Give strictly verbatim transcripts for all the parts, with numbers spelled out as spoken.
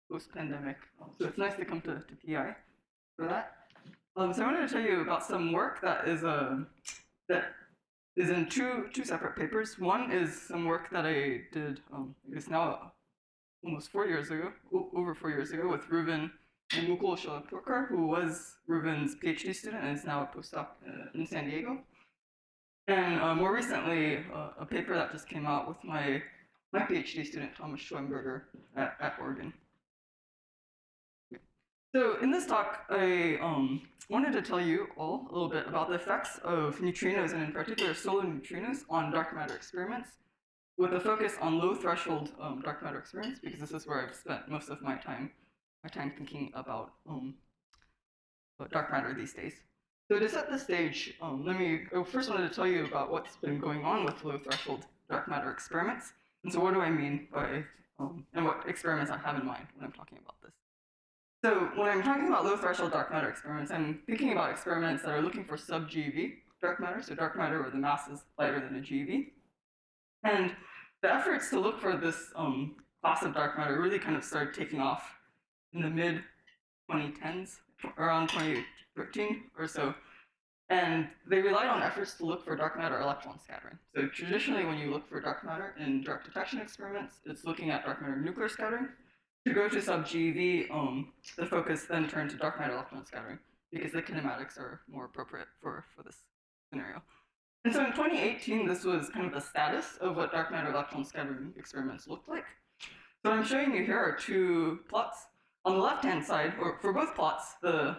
post-pandemic. So it's nice to come to, to P I for that. Um, so I wanted to tell you about some work that is uh, that is in two two separate papers. One is some work that I did, um, I guess now almost four years ago, o- over four years ago, with Reuven and Mukul Shalapurkar, who was Reuven's PhD student and is now a postdoc uh, in San Diego. And uh, more recently, uh, a paper that just came out with my my PhD student Thomas Schoenberger at, at Oregon. So in this talk, I um, wanted to tell you all a little bit about the effects of neutrinos, and in particular solar neutrinos, on dark matter experiments, with a focus on low threshold um, dark matter experiments, because this is where I've spent most of my time, my time thinking about, um, about dark matter these days. So to set the stage, um, let me I first wanted to tell you about what's been going on with low threshold dark matter experiments. And so what do I mean by, um, and what experiments I have in mind when I'm talking about this. So when I'm talking about low threshold dark matter experiments, I'm thinking about experiments that are looking for sub-G eV dark matter, so dark matter where the mass is lighter than a G eV. And the efforts to look for this um, class of dark matter really kind of started taking off in the mid twenty tens, around twenty thirteen or so. And they relied on efforts to look for dark matter electron scattering. So traditionally, when you look for dark matter in direct detection experiments, it's looking at dark matter nuclear scattering. To go to sub-G eV, um, the focus then turned to dark matter electron scattering because the kinematics are more appropriate for, for this scenario. And so in twenty eighteen, this was kind of the status of what dark matter electron scattering experiments looked like. So what I'm showing you here are two plots. On the left-hand side, or for both plots, the,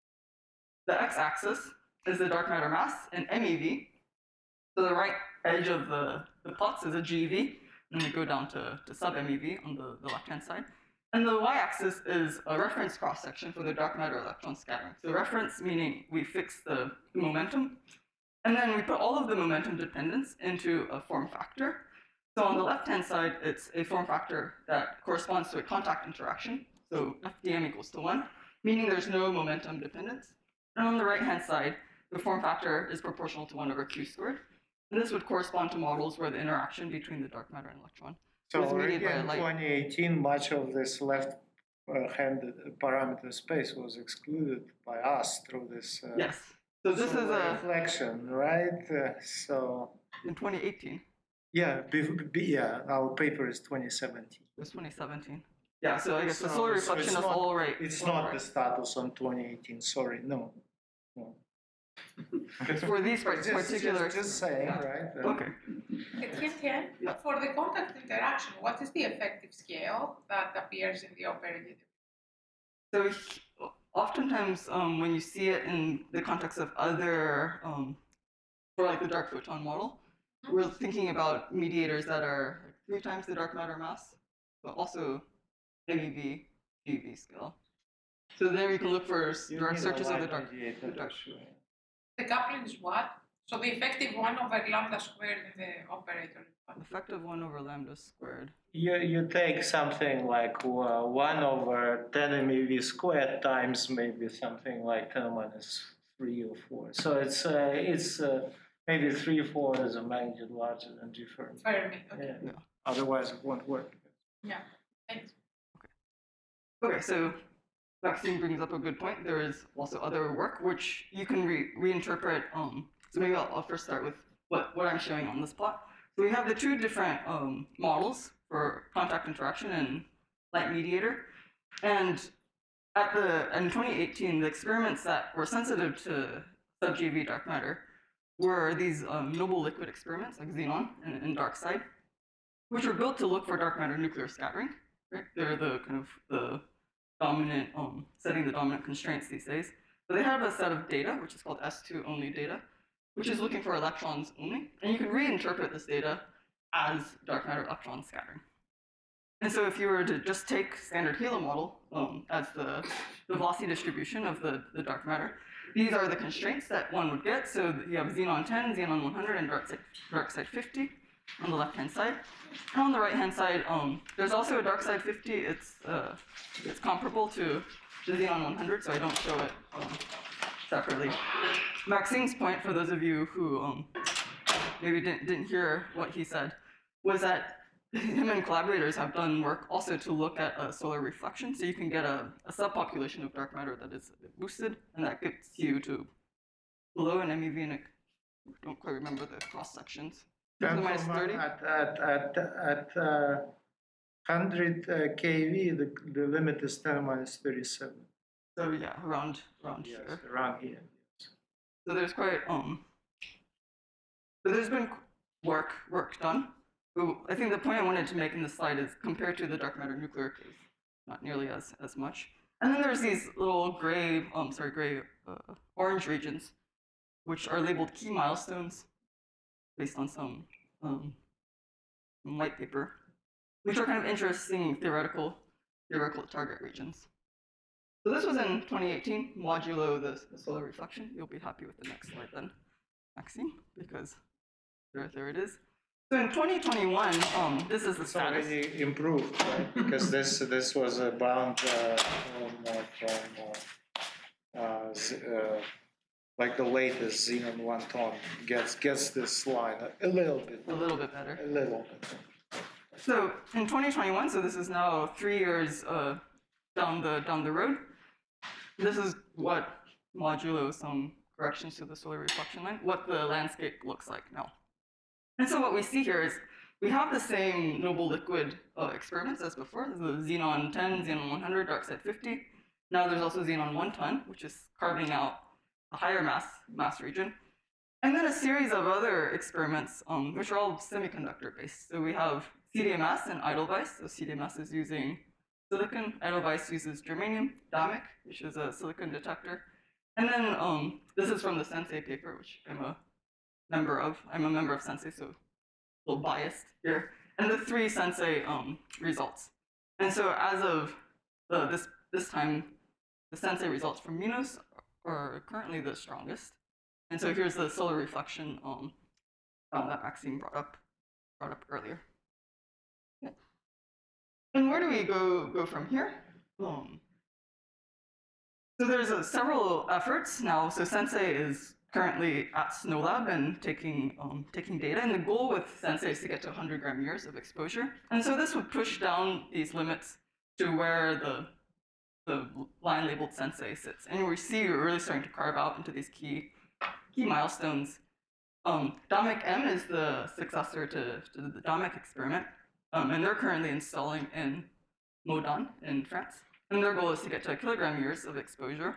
the x-axis is the dark matter mass in M eV. So the right edge of the, the plots is a G eV, and they go down to, to sub-M eV on the, the left-hand side. And the y-axis is a reference cross-section for the dark matter electron scattering. So reference meaning we fix the momentum, and then we put all of the momentum dependence into a form factor. So on the left-hand side, it's a form factor that corresponds to a contact interaction. So F D M equals to one, meaning there's no momentum dependence. And on the right-hand side, the form factor is proportional to one over q squared. And this would correspond to models where the interaction between the dark matter and electron So is mediated by in light. twenty eighteen, much of this left-hand parameter space was excluded by us through this. Uh, yes. So this is a reflection, right? Uh, so in twenty eighteen. Yeah, be, be, yeah. Our paper is twenty seventeen. It was twenty seventeen. Yeah. So I guess so, the solar so reflection is not, all right. It's all not right. the status on twenty eighteen. Sorry, no. no. It's for these just, particular. Just, just saying, yeah. right? Uh, Okay. Etienne, Yeah. for the contact interaction, what is the effective scale that appears in the operated? So oftentimes um, when you see it in the context of other, um, for like the dark photon model, we're thinking about mediators that are three times the dark matter mass, but also M eV, G eV scale. So there you can look for direct searches of the dark. mediator, the dark. sure. The coupling is what? So the effective one over lambda squared in the operator is what? Effective one over lambda squared. You you take something like uh, one over ten M E V squared times maybe something like ten minus three or four. So it's uh, it's uh, maybe three four is a magnitude larger than G Fermi. Fermi, okay. Yeah. yeah. Otherwise it won't work. Yeah. Thanks. Okay. Okay. So Maxime brings up a good point. There is also other work which you can re reinterpret. Um, so maybe I'll, I'll first start with what, what I'm showing on this plot. So we have the two different um, models for contact interaction and light mediator. And at the in twenty eighteen, the experiments that were sensitive to sub-G eV dark matter were these um, noble liquid experiments like xenon and, and dark side, which were built to look for dark matter nuclear scattering. Right? They're the kind of the dominant, um, setting the dominant constraints these days. So they have a set of data, which is called S two only data, which is looking for electrons only. And you can reinterpret this data as dark matter electron scattering. And so if you were to just take standard Hilo model um, as the, the velocity distribution of the, the dark matter, these are the constraints that one would get. So you have xenon ten, xenon one hundred, and dark side, dark side fifty on the left-hand side. And on the right-hand side, um, there's also a dark side fifty. It's uh, it's comparable to the xenon one hundred, so I don't show it um, separately. Maxime's point, for those of you who um, maybe didn't, didn't hear what he said, was that him and collaborators have done work also to look at uh, solar reflection. So you can get a, a subpopulation of dark matter that is boosted, and that gets you to below an MeV, and I don't quite remember the cross sections. And minus from, uh, thirty. At, at, at, at uh, one hundred uh, keV, the, the limit is ten minus thirty-seven. So yeah, around around Yes, here. around here. Yes. So there's quite um. So there's been work work done. But I think the point I wanted to make in this slide is compared to the dark matter nuclear case, not nearly as as much. And then there's these little gray, um, sorry, gray uh, orange regions, which are labeled key milestones, based on some um, some white paper, which are kind of interesting theoretical theoretical target regions. So this was in twenty eighteen, modulo the, the solar reflection. You'll be happy with the next slide then, Maxime, because there, there it is. So in twenty twenty-one, um, this is the It's status. already improved, right? Because this this was a bound uh, from, uh, from uh, uh, z- uh, like the latest Xenon one ton gets gets this line a, a little bit, A little bit better. a little bit. So in twenty twenty-one, so this is now three years uh, down the down the road. This is what modulo some corrections to the solar reflection line, what the landscape looks like now. And so what we see here is we have the same noble liquid uh, experiments as before. There's the Xenon ten, Xenon one hundred, DarkSide fifty. Now there's also Xenon one ton, which is carving out a higher mass mass region. And then a series of other experiments, um, which are all semiconductor based. So we have C D M S and Edelweiss. So C D M S is using silicon, Edelweiss uses germanium, D A M I C, which is a silicon detector. And then um, this is from the Sensei paper, which I'm a member of. I'm a member of Sensei, so a little biased here. And the three Sensei um, results. And so as of uh, this this time, the Sensei results from Minos are currently the strongest. And so here's the solar reflection um, um, that Maxime brought up brought up earlier. Yeah. And where do we go go from here? Um, so there's uh, several efforts now. So Sensei is currently at SNOLAB and taking um, taking data, and the goal with Sensei is to get to one hundred gram years of exposure. And so this would push down these limits to where the the line labeled Sensei sits. And we see we're really starting to carve out into these key key milestones. Um, D A M I C M is the successor to, to the D A M I C experiment, um, and they're currently installing in Modan in France. And their goal is to get to a kilogram years of exposure.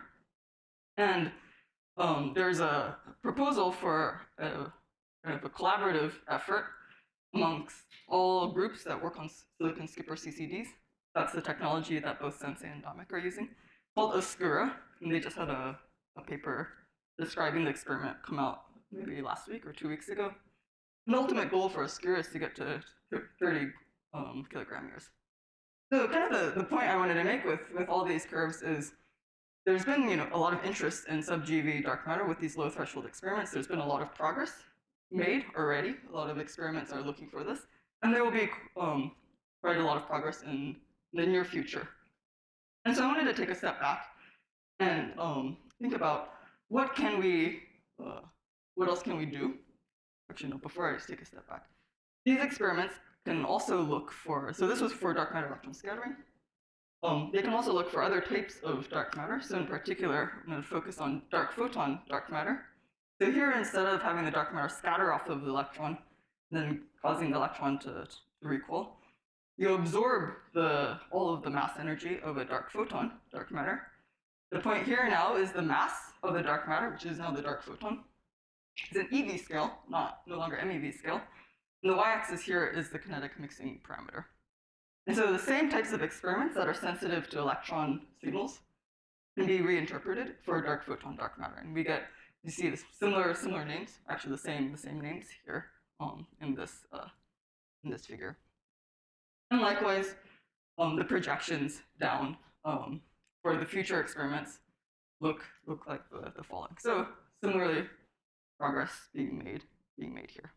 And um, there's a proposal for a, kind of a collaborative effort amongst all groups that work on silicon skipper C C Ds. That's the technology that both Sensei and D A M I C are using, called Oscura. And they just had a, a paper describing the experiment come out maybe last week or two weeks ago. The ultimate goal for Oscura is to get to thirty um, kilogram years. So kind of the, the point I wanted to make with, with all these curves is there's been you know a lot of interest in sub-G eV dark matter with these low threshold experiments. There's been a lot of progress made already. A lot of experiments are looking for this. And there will be um, quite a lot of progress in the near future. And so I wanted to take a step back and um, think about what can we, uh, what else can we do? Actually, no, before I just take a step back. These experiments can also look for, so this was for dark matter electron scattering. Um, they can also look for other types of dark matter. So in particular, I'm going to focus on dark photon dark matter. So here, instead of having the dark matter scatter off of the electron, then causing the electron to, to recoil, you absorb the, all of the mass energy of a dark photon, dark matter. The point here now is the mass of the dark matter, which is now the dark photon. It's an E V scale, not no longer M E V scale. And the y-axis here is the kinetic mixing parameter. And so the same types of experiments that are sensitive to electron signals can be reinterpreted for dark photon dark matter. And we get, you see this similar similar names, actually the same the same names here um, in this uh, in this figure. And likewise, um, the projections down um, for the future experiments look look like the, the following. So similarly, progress being made being made here.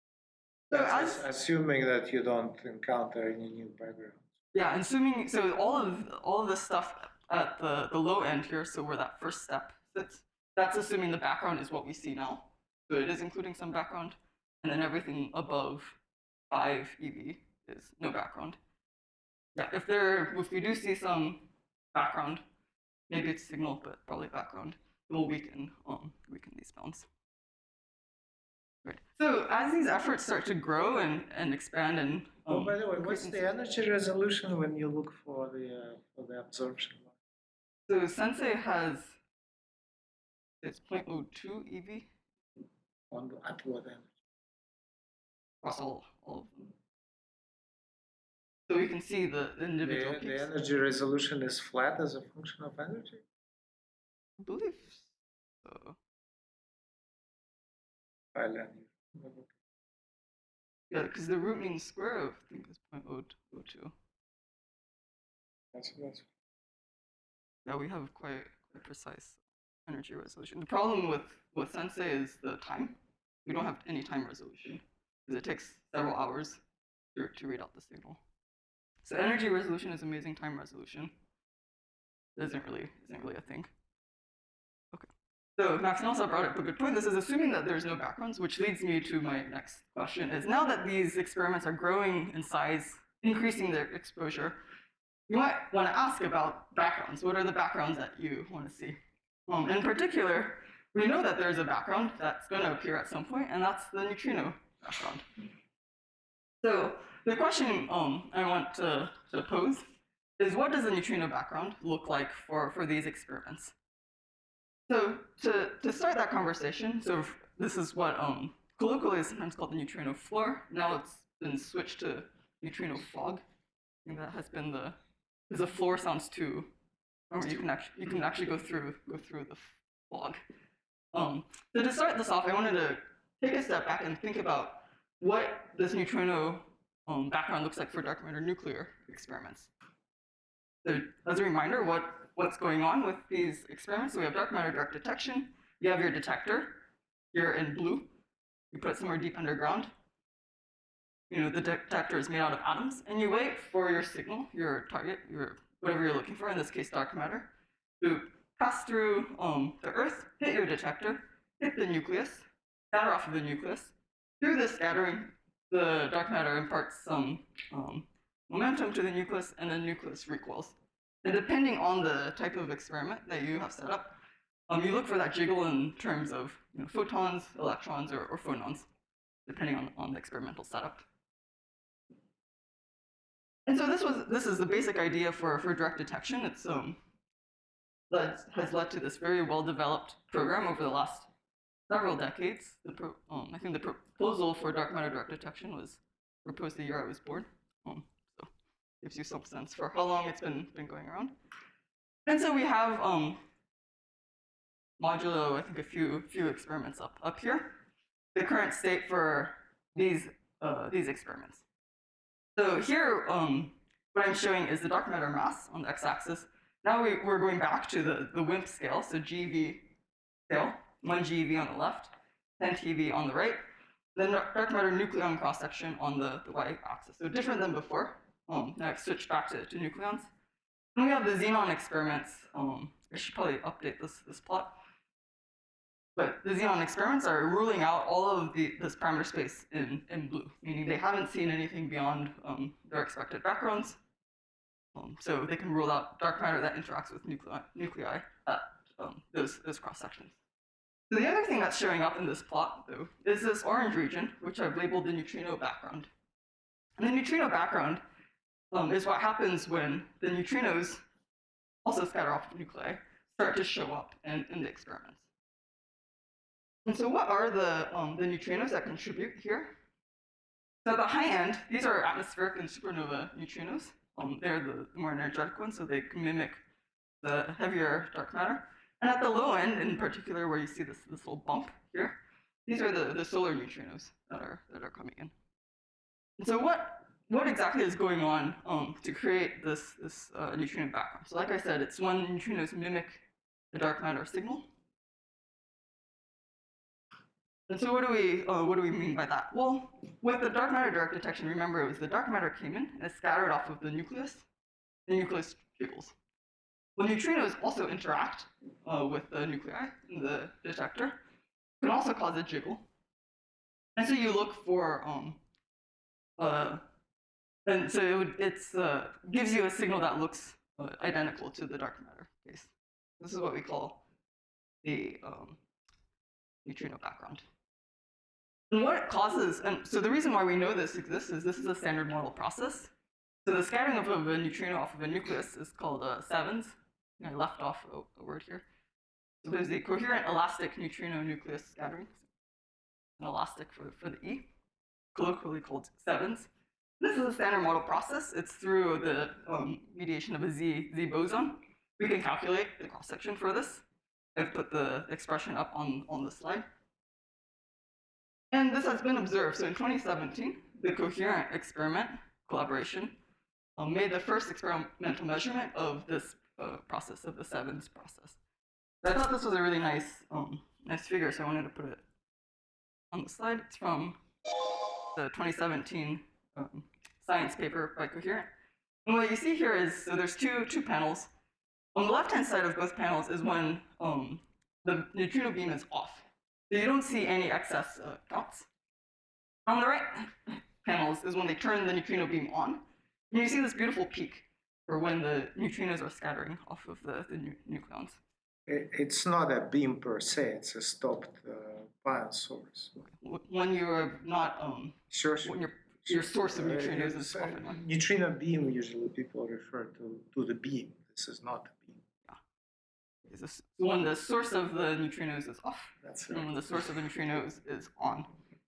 So as, Assuming that you don't encounter any new backgrounds. yeah, assuming so all of all of this stuff at the, the low end here, so where that first step sits, that's assuming the background is what we see now. So it is including some background, and then everything above five E V is no background. Yeah, if there, if we do see some background, maybe it's signal, but probably background, it will weaken, um, weaken these bounds. Right. So as these efforts start to grow and, and expand and um, oh, by the way, what's the energy resolution when you look for the uh, for the absorption line? So Sensei has it's zero point zero two E V. On the, at what energy? Across all, all of them. So we can see the, the individual The, peaks. the energy resolution is flat as a function of energy? I believe so. Yeah, because the root mean square of I think is zero point zero two. That's, that's... Yeah, we have quite, quite precise energy resolution. The problem with, with Sensei is the time. We don't have any time resolution because it takes several hours to, to read out the signal. So energy resolution is amazing, time resolution isn't really isn't really a thing. Okay. So Max Nelson brought up a good point. This is assuming that there's no backgrounds, which leads me to my next question. Is now that these experiments are growing in size, increasing their exposure, you might want to ask about backgrounds. What are the backgrounds that you want to see? Um, in particular, we know that there's a background that's going to appear at some point, and that's the neutrino background. So the question um, I want to, to pose is, what does the neutrino background look like for, for these experiments? So to, to start that conversation, so this is what um, colloquially is sometimes called the neutrino floor. Now it's been switched to neutrino fog. I think that has been the, because the floor sounds too, or you can actually, you can actually go through, go through the fog. Um, so to start this off, I wanted to take a step back and think about what this neutrino um, background looks like for dark matter nuclear experiments. So as a reminder, what, what's going on with these experiments? So we have dark matter direct detection. You have your detector. You're in blue. You put it somewhere deep underground. You know, the detector is made out of atoms, and you wait for your signal, your target, your whatever you're looking for, in this case dark matter, to pass through um, the Earth, hit your detector, hit the nucleus, scatter off of the nucleus. Through this scattering, the dark matter imparts some um, momentum to the nucleus, and the nucleus recoils. And depending on the type of experiment that you have set up, um, you look for that jiggle in terms of you know, photons, electrons, or, or phonons, depending on, on the experimental setup. And so this was this is the basic idea for, for direct detection. It's um, that has led to this very well-developed program over the last several decades. The pro, um, I think the proposal for dark matter direct detection was proposed the year I was born. Um, so gives you some sense for how long it's been been going around. And so we have um, modulo, I think a few few experiments up up here. The current state for these uh, these experiments. So here, um, what I'm showing is the dark matter mass on the x-axis. Now we, we're going back to the, the WIMP scale, so G eV scale, one G eV on the left, ten T eV on the right, then dark matter nucleon cross-section on the, the y-axis. So different than before. Um, now I've switched back to, to nucleons. And we have the xenon experiments. Um, I should probably update this, this plot. But the xenon experiments are ruling out all of the, this parameter space in, in blue, meaning they haven't seen anything beyond um, their expected backgrounds. Um, so they can rule out dark matter that interacts with nuclei, nuclei at um, those, those cross-sections. So the other thing that's showing up in this plot, though, is this orange region, which I've labeled the neutrino background. And the neutrino background um, is what happens when the neutrinos, also scatter off of nuclei, start to show up in, in the experiments. And so what are the, um, the neutrinos that contribute here? So at the high end, these are atmospheric and supernova neutrinos. Um, they're the more energetic ones, so they can mimic the heavier dark matter. And at the low end, in particular, where you see this, this little bump here, these are the, the solar neutrinos that are, that are coming in. And so what, what exactly is going on um, to create this, this uh, neutrino background? So like I said, it's when neutrinos mimic the dark matter signal. And so what do we uh, what do we mean by that? Well, with the dark matter direct detection, remember it was the dark matter came in and it scattered off of the nucleus. The nucleus jiggles. Well, neutrinos also interact uh, with the nuclei in the detector. Can also cause a jiggle. And so you look for um, uh, And so it would, it's, uh, gives you a signal that looks uh, identical to the dark matter case. This is what we call the um, neutrino background. And what it causes, and so the reason why we know this exists is this is a standard model process. So the scattering of, of a neutrino off of a nucleus is called uh, SEVENS. I left off a, a word here. So there's the coherent elastic neutrino nucleus scattering, an elastic for, for the E, colloquially called SEVENS. This is a standard model process. It's through the um, mediation of a Z, Z boson. We can calculate the cross-section for this. I've put the expression up on, on the slide. And this has been observed. So in twenty seventeen, the coherent experiment collaboration um, made the first experimental measurement of this uh, process, of the SEVENS process. I thought this was a really nice, um, nice figure, so I wanted to put it on the slide. It's from the twenty seventeen um, science paper by Coherent. And what you see here is, so there's two, two panels. On the left-hand side of both panels is when um, the neutrino beam is off. So you don't see any excess uh, counts. On the right panels is when they turn the neutrino beam on. And you see this beautiful peak for when the neutrinos are scattering off of the, the nu nucleons. It's not a beam per se, it's a stopped uh, pion source. When you're not, um, sure, sure. when your your source of neutrinos uh, is often on. Neutrino beam, usually people refer to, to the beam. This is not a beam. Yeah. This, when the source of the neutrinos is off, That's and right. when the source of the neutrinos is on.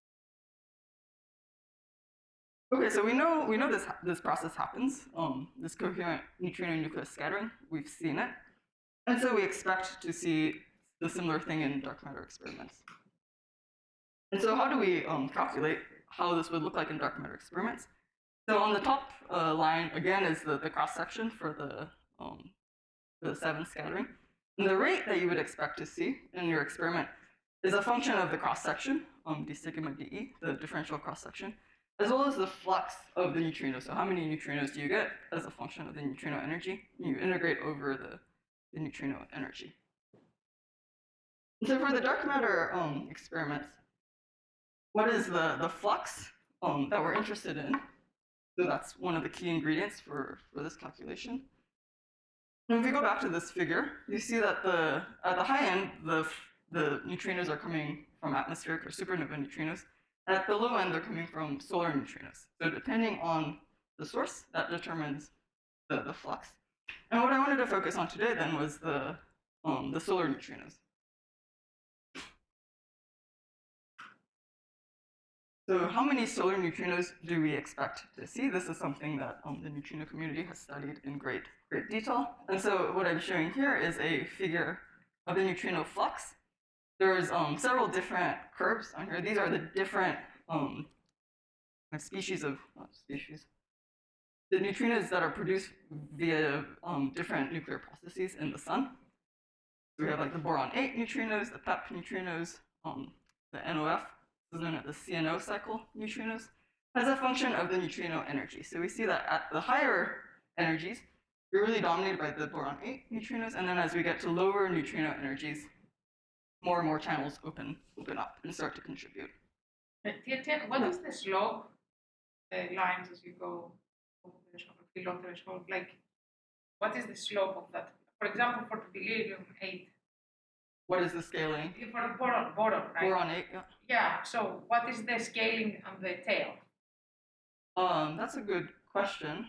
Okay, so we know we know this this process happens. Um, this coherent neutrino nucleus scattering, we've seen it, and so we expect to see the similar thing in dark matter experiments. And so, how do we um, calculate how this would look like in dark matter experiments? So on the top uh, line again is the, the cross section for the um, the SEVENS scattering, and the rate that you would expect to see in your experiment is a function of the cross section, um, d sigma dE, the differential cross section, as well as the flux of the neutrinos. So how many neutrinos do you get as a function of the neutrino energy? You integrate over the, the neutrino energy. And so for the dark matter um, experiments, what is the, the flux um, that we're interested in? So that's one of the key ingredients for, for this calculation. And if we go back to this figure, you see that the at the high end, the, the neutrinos are coming from atmospheric or supernova neutrinos. And at the low end, they're coming from solar neutrinos. So depending on the source, that determines the, the flux. And what I wanted to focus on today then was the, um, the solar neutrinos. So how many solar neutrinos do we expect to see? This is something that um, the neutrino community has studied in great, great detail. And so what I'm showing here is a figure of the neutrino flux. There's um, several different curves on here. These are the different um, species of not species, the neutrinos that are produced via um, different nuclear processes in the sun. So we have like the boron eight neutrinos, the P E P neutrinos, um, the N O F, this is known as the C N O cycle neutrinos, as a function of the neutrino energy. So we see that at the higher energies, you're really dominated by the boron eight neutrinos, and then as we get to lower neutrino energies, more and more channels open open up and start to contribute. Tietjen, what is the slope, the lines as you go over threshold, below threshold? Like, what is the slope of that? For example, for the beryllium eight. What is the scaling? For the boron, boron, right? Boron eight, yeah. Yeah, so what is the scaling on the tail? Um, that's a good question.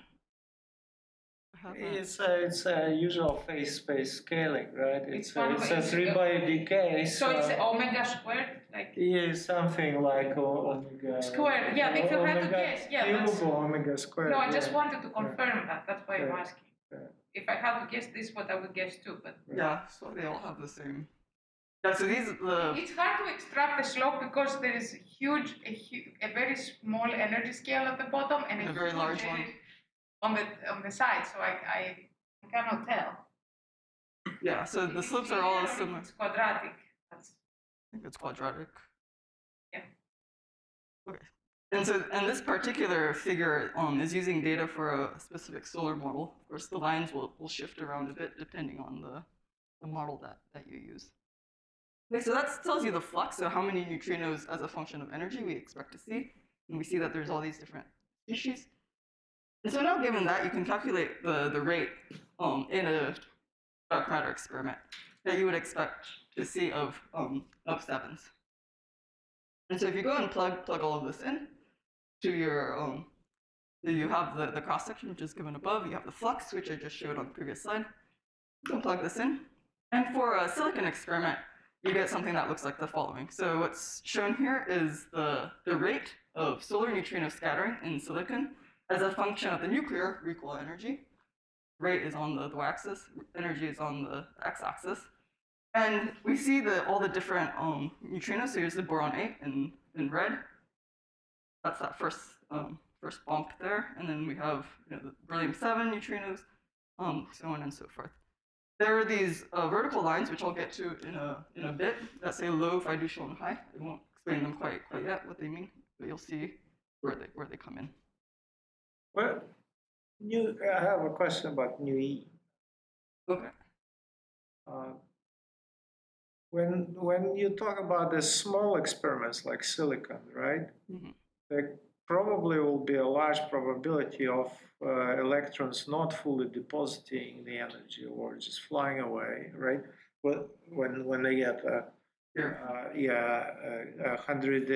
It's a, it's a usual phase space scaling, right? It's, It's a, one it's of a the- three by decay. So it's omega squared, like Yeah, something like o- omega Squared, yeah, if you had to omega guess, yeah, cube that's- or omega squared. no, I just yeah. wanted to confirm that. That's why I'm Yeah. asking. Yeah. If I had to guess this, what I would guess too, but Yeah, so they all have the same. Yeah, so these the it's hard to extract the slope because there is a huge, a, hu- a very small energy scale at the bottom and A a, very huge large one. energy on the on the side. So I I, I cannot tell. yeah, so the If slopes it's are all linear or if similar. It's quadratic. That's I think it's quadratic. Yeah. Okay. And so, and this particular figure um, is using data for a specific solar model. Of course, the lines will, will shift around a bit depending on the, the model that, that you use. Okay, so that tells you the flux, so how many neutrinos as a function of energy we expect to see. And we see that there's all these different species. And so now given that, you can calculate the, the rate um, in a dark matter experiment that you would expect to see of um, of sevens. And so if you go and plug plug all of this in to your um, you have the, the cross section which is given above, you have the flux which I just showed on the previous slide. You can plug this in. And for a silicon experiment, you get something that looks like the following. So what's shown here is the, the rate of solar neutrino scattering in silicon as a function of the nuclear recoil energy. Rate is on the, the y-axis, energy is on the x-axis. And we see the, all the different um, neutrinos. So here's the boron eight in, in red. That's that first um, first bump there. And then we have you know, the beryllium seven neutrinos, um, so on and so forth. There are these uh, vertical lines, which I'll get to in a, in a bit, that say low, fiducial, and high. I won't explain them quite, quite yet, what they mean, but you'll see where they, where they come in. Well, new, I have a question about nu E. Okay. Uh, when when you talk about the small experiments like silicon, right? Mm-hmm. There probably will be a large probability of uh, electrons not fully depositing the energy or just flying away, right? But when when they get a Here. uh, yeah a, a hundred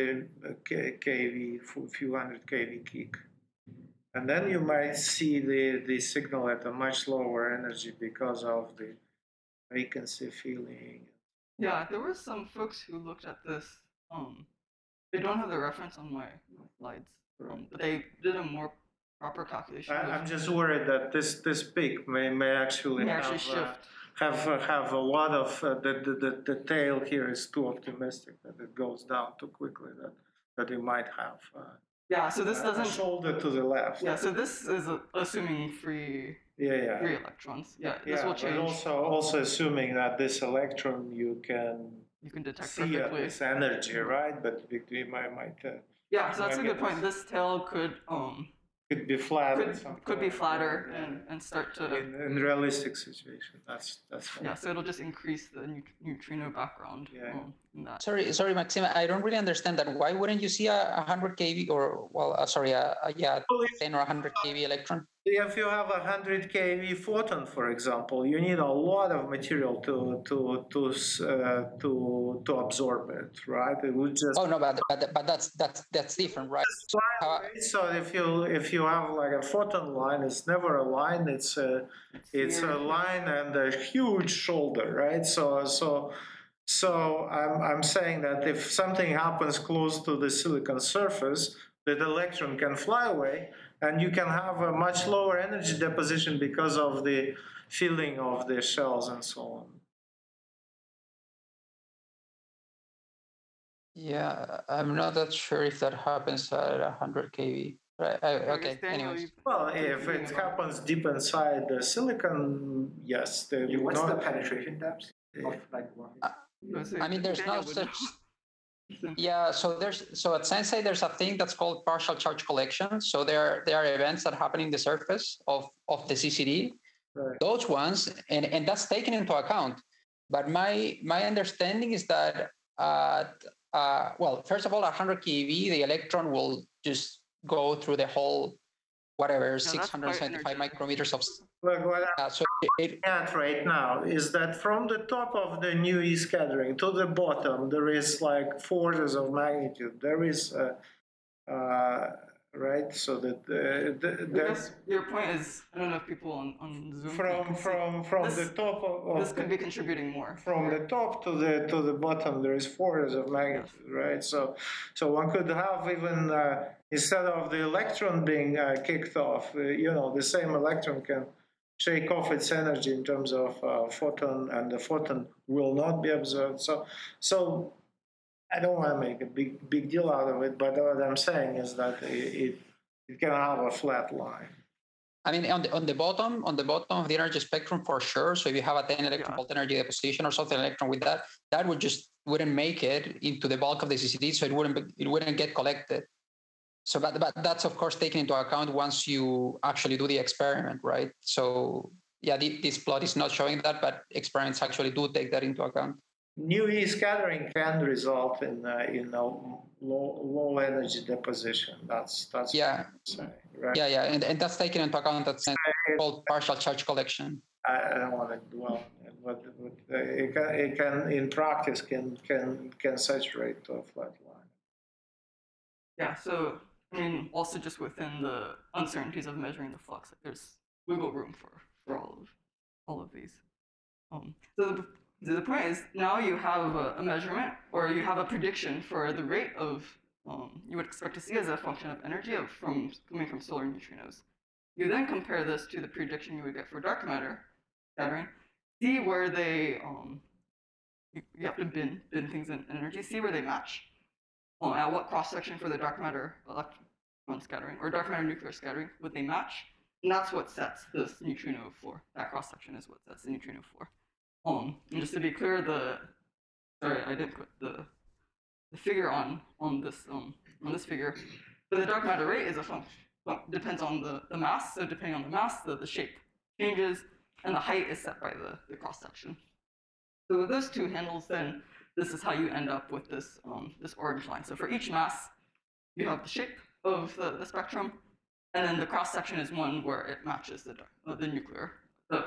keV, few hundred keV kick. And then you might see the, the signal at a much lower energy because of the vacancy filling. Yeah, there were some folks who looked at this. Um, they don't have the reference on my, my slides, um, but they did a more proper calculation. I, I'm just worried that this this peak may may actually may have actually shift. Uh, have uh, have a lot of uh, the, the the the tail here is too optimistic, that it goes down too quickly, that that you might have. Uh, Yeah, so this a doesn't shoulder to the left. Yeah, so this is a, assuming free Yeah, yeah. free electrons. Yeah, this Yeah, will change. but also also assuming that this electron you can you can detect see uh, perfectly. this energy, right? But we might might. Uh, yeah, so that's a might good get point. This tail could um could be flat. could at some could be point. flatter and, and start to In, in realistic situation, that's that's fine. yeah. So it'll just increase the neut- neutrino background. Yeah. Um, in that. Sorry, sorry, Maxime. I don't really understand that. Why wouldn't you see a, a hundred keV or well, uh, sorry, a, a yeah, ten or a hundred keV electron? If you have a hundred keV photon, for example, you need a lot of material to to to uh, to to absorb it, right? It would just. Oh no, but but, but that's that's that's different, right? Uh, so if you if you have like a photon line, it's never a line. It's a it's a line and a huge shoulder, right? So so so I'm I'm saying that if something happens close to the silicon surface, that electron can fly away, and you can have a much lower energy deposition because of the filling of the shells and so on. Yeah, I'm not that sure if that happens at one hundred keV. Right. I, okay. Anyways. Well, if it happens deep inside the silicon, yes. They Yeah, would what's the not, penetration depth of like one? I mean, there's no such. Yeah, so there's so at Sensei there's a thing that's called partial charge collection. So there there are events that happen in the surface of of the C C D. Right. Those ones, and and that's taken into account. But my my understanding is that uh, uh well, first of all, one hundred keV, the electron will just go through the whole whatever six hundred seventy-five micrometers of. Look, what Uh, so it, I'm at right now is that from the top of the nu E scattering to the bottom, there is like four orders of magnitude. There is, uh, uh, right? So that uh, the, I the, guess your point is, I don't know if people on, on Zoom from can see. from from This- the top of, of this the, could be contributing more. from the top to the to the bottom, there is four orders of magnitude, right? So so one could have even uh, instead of the electron being uh, kicked off, uh, you know, the same electron can shake off its energy in terms of uh, photon, and the photon will not be absorbed. So, so I don't want to make a big big deal out of it, but what I'm saying is that it it, it can have a flat line. I mean, on the on the bottom, on the bottom of the energy spectrum for sure. So if you have a ten electron Yeah. volt energy deposition or something electron with that, that would just wouldn't make it into the bulk of the C C D, so it wouldn't be- it wouldn't get collected. So, but but that's of course taken into account once you actually do the experiment, right? So yeah, the, this plot is not showing that, but experiments actually do take that into account. Nu E scattering can result in uh, in a low low energy deposition. That's that's Yeah. what I'm saying, right? Yeah, yeah, and, and that's taken into account that sense called partial charge collection. I, I don't want to dwell on it, but, but uh, it, can, it can, in practice, can can can saturate to a flat line. Yeah, so I mean, also just within the uncertainties of measuring the flux, like, there's wiggle room for, for all of all of these. Um, so the, the point is, now you have a, a measurement, or you have a prediction for the rate of um, you would expect to see as a function of energy of from coming from solar neutrinos. You then compare this to the prediction you would get for dark matter scattering, see where they um, you, you have to bin bin things in energy, see where they match. Um, at what cross section for the dark matter electron scattering or dark matter nuclear scattering would they match? And that's what sets this neutrino for. That cross section is what sets the neutrino for. Um, and just to be clear, the sorry, I didn't put the the figure on on this um on this figure. But the dark matter rate is a function well, depends on the, the mass. So depending on the mass, the, the shape changes, and the height is set by the, the cross section. So with those two handles, then this is how you end up with this um, this orange line. So for each mass, you have the shape of the, the spectrum, and then the cross section is one where it matches the uh, the nuclear the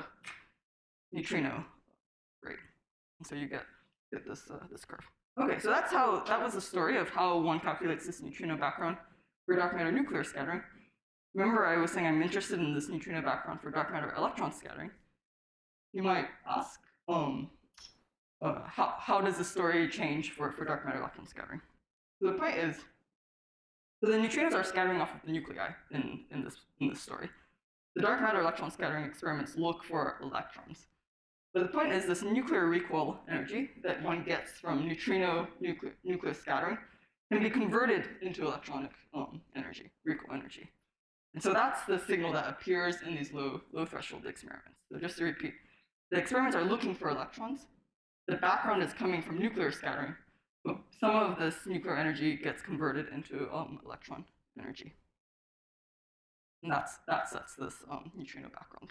neutrino rate. And so you get get this uh, this curve. Okay, so that's how that was the story of how one calculates this neutrino background for dark matter nuclear scattering. Remember, I was saying I'm interested in this neutrino background for dark matter electron scattering. You might ask, um, uh, how how does the story change for for dark matter electron scattering? So the point is, so the neutrinos are scattering off of the nuclei in in this in this story. The dark matter electron scattering experiments look for electrons. But the point is, this nuclear recoil energy that one gets from neutrino nuclear, nuclear scattering can be converted into electronic um, energy, recoil energy. And so that's the signal that appears in these low, low threshold experiments. So just to repeat, the experiments are looking for electrons. The background is coming from nuclear scattering, but some of this nuclear energy gets converted into um, electron energy. And that's, that sets this um, neutrino background.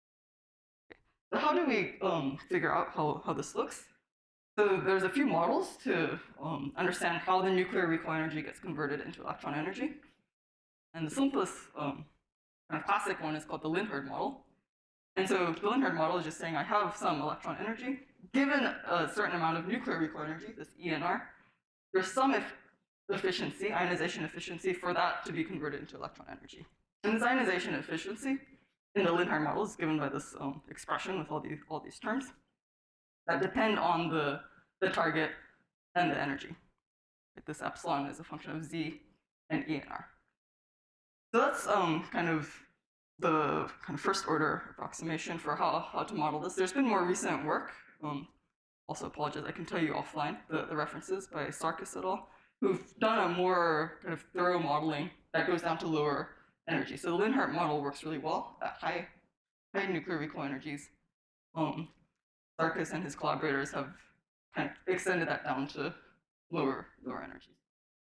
So how do we um, figure out how, how this looks? So there's a few models to um, understand how the nuclear recoil energy gets converted into electron energy. And the simplest um, kind of classic one is called the Linhard model. And so the Linhard model is just saying I have some electron energy. Given a certain amount of nuclear recoil energy, this E N R, there's some e efficiency, ionization efficiency, for that to be converted into electron energy. And this ionization efficiency in the Linhard model is given by this um, expression with all these, all these terms that depend on the, the target and the energy. Like this epsilon is a function of Z and E N R. So that's um, kind of the kind of first order approximation for how, how to model this. There's been more recent work. Um, also apologize, I can tell you offline the, the references by Sarkis et al., who've done a more kind of thorough modeling that goes down to lower energy. So the Linhart model works really well at high, high nuclear recoil energies. Um, Sarkis and his collaborators have kind of extended that down to lower, lower energies.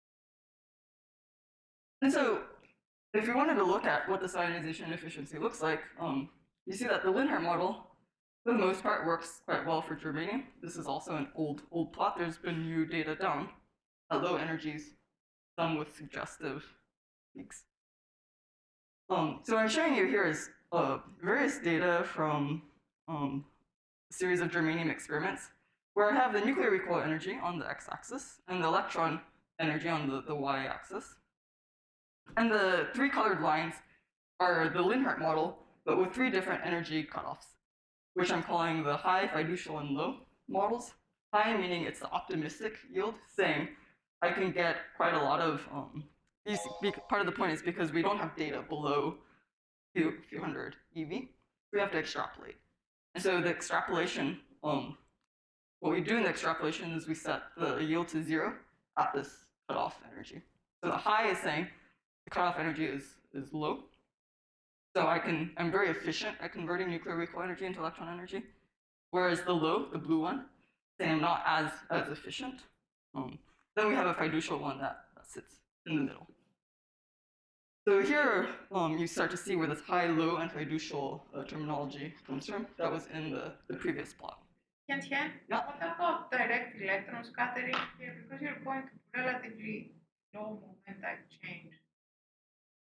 And so if you wanted to look at what this ionization efficiency looks like, um, you see that the Linhart model, for the most part, works quite well for germanium. This is also an old, old plot. There's been new data down at low energies, some with suggestive peaks. Um, so what I'm showing you here is uh, various data from um, a series of germanium experiments where I have the nuclear recoil energy on the x-axis and the electron energy on the, the y-axis. And the three colored lines are the Linhart model, but with three different energy cutoffs, which I'm calling the high, fiducial, and low models. High meaning it's the optimistic yield, saying I can get quite a lot of, um, these, part of the point is because we don't have data below a few, few hundred E V, we have to extrapolate. And so the extrapolation, um, what we do in the extrapolation is we set the yield to zero at this cutoff energy. So the high is saying the cutoff energy is, is low. So I can, I'm very efficient at converting nuclear recoil energy into electron energy. Whereas the low, the blue one, saying I'm not as, as efficient. Um, then we have a fiducial one that, that sits in the middle. So here um, you start to see where this high, low, and fiducial uh, terminology comes from. That was in the, the previous plot. Tian Tian, Yeah. what about direct electron scattering here? Because you're going to relatively low moment type change.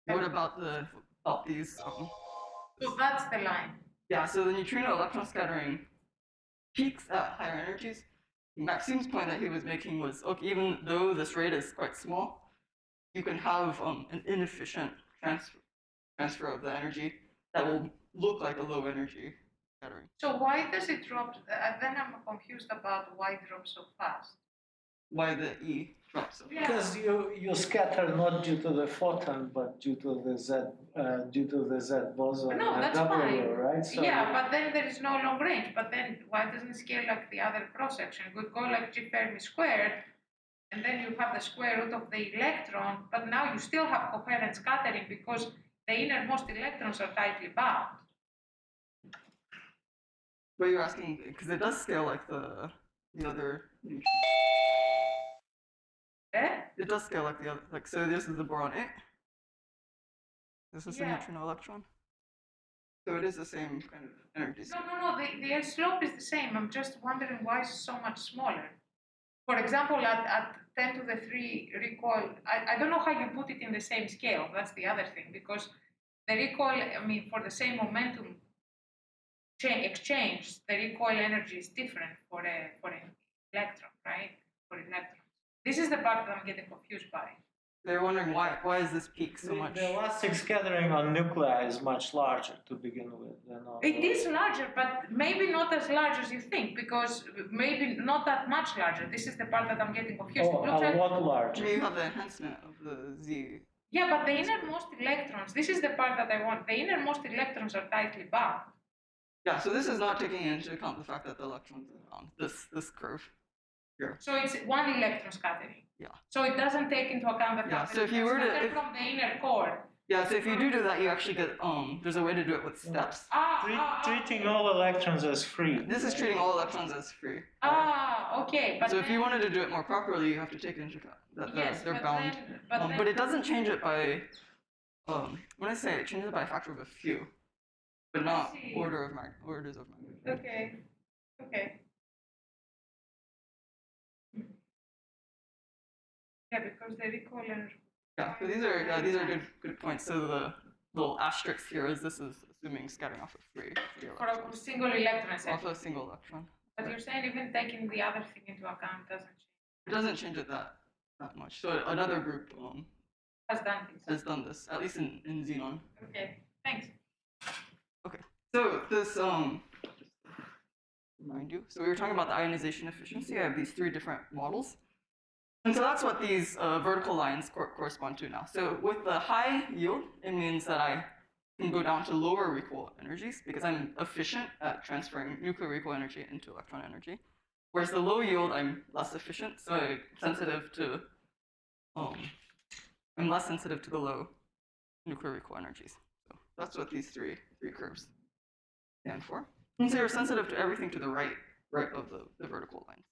What about the about these? Um, So that's the line. yeah, so the neutrino electron scattering peaks at higher energies. Maxime's point that he was making was, okay, even though this rate is quite small, you can have um, an inefficient transfer transfer of the energy that will look like a low energy scattering. So why does it drop? Uh, then I'm confused about why it drops so fast. Why the E drops so fast. Yeah. Because you, you scatter not due to the photon, but due to the Z, uh, due to the Z boson. No, and that's W, fine. right? So Yeah, but then there is no long range. But then why doesn't it scale like the other cross section? It would go like G Fermi squared, and then you have the square root of the electron, but now you still have coherent scattering because the innermost electrons are tightly bound. But you're asking, because it does scale like the the other. Eh? It does scale like the other. Like, so this is the boron eight. This is the Yeah. neutrino electron. So it is the same kind of energy No, scale. no, no. The, the slope is the same. I'm just wondering why it's so much smaller. For example, at, at ten to the three recoil, I, I don't know how you put it in the same scale. That's the other thing, because the recoil, I mean, for the same momentum cha- exchange, the recoil energy is different for a for an electron, right? For electrons. This is the part that I'm getting confused by. They're wondering why why is this peak so the, much? the elastic scattering on nuclei is much larger to begin with than on It the- is larger, but maybe not as large as you think, because maybe not that much larger. This is the part that I'm getting confused. Oh, It looks a like, lot larger. You have the enhancement of the Z. yeah, but the innermost electrons, this is the part that I want. The innermost electrons are tightly bound. Yeah, so this is not taking into account the fact that the electrons are on this this curve. So it's one electron scattering. Yeah. So it doesn't take into account the fact Yeah, that so if it you can were to- scatter if- from the inner core. Yeah, so if you do do that, you actually get um. There's a way to do it with steps. Ah, Treat, ah, ah, treating all electrons as free. This is treating all electrons as free. ah, okay. But So if you then- wanted to do it more properly, you have to take into account that they're, yes, they're but bound. Then, but, um, then, but it doesn't change it by. Um, when I say it changes it by a factor of a few, but not see. order of mag- orders of magnitude. Okay. Okay. Yeah, because the recoil energy. Yeah, so these are yeah, these are good good points. So the little asterisk here is this is assuming scattering off of free, free For a electrons, single electron, off essentially. a single electron. But you're saying even taking the other thing into account doesn't change. It doesn't change it that that much. So another group um, Has done this. has done this, at least in, in Xenon. Okay, thanks. So this um just remind you. So we were talking about the ionization efficiency. I have these three different models. And so that's what these uh, vertical lines cor- correspond to now. So with the high yield, it means that I can go down to lower recoil energies because I'm efficient at transferring nuclear recoil energy into electron energy. Whereas the low yield, I'm less efficient, so I'm sensitive to, um, I'm less sensitive to the low nuclear recoil energies. So that's what these three three curves stand for. And so you're sensitive to everything to the right, right of the, the vertical lines.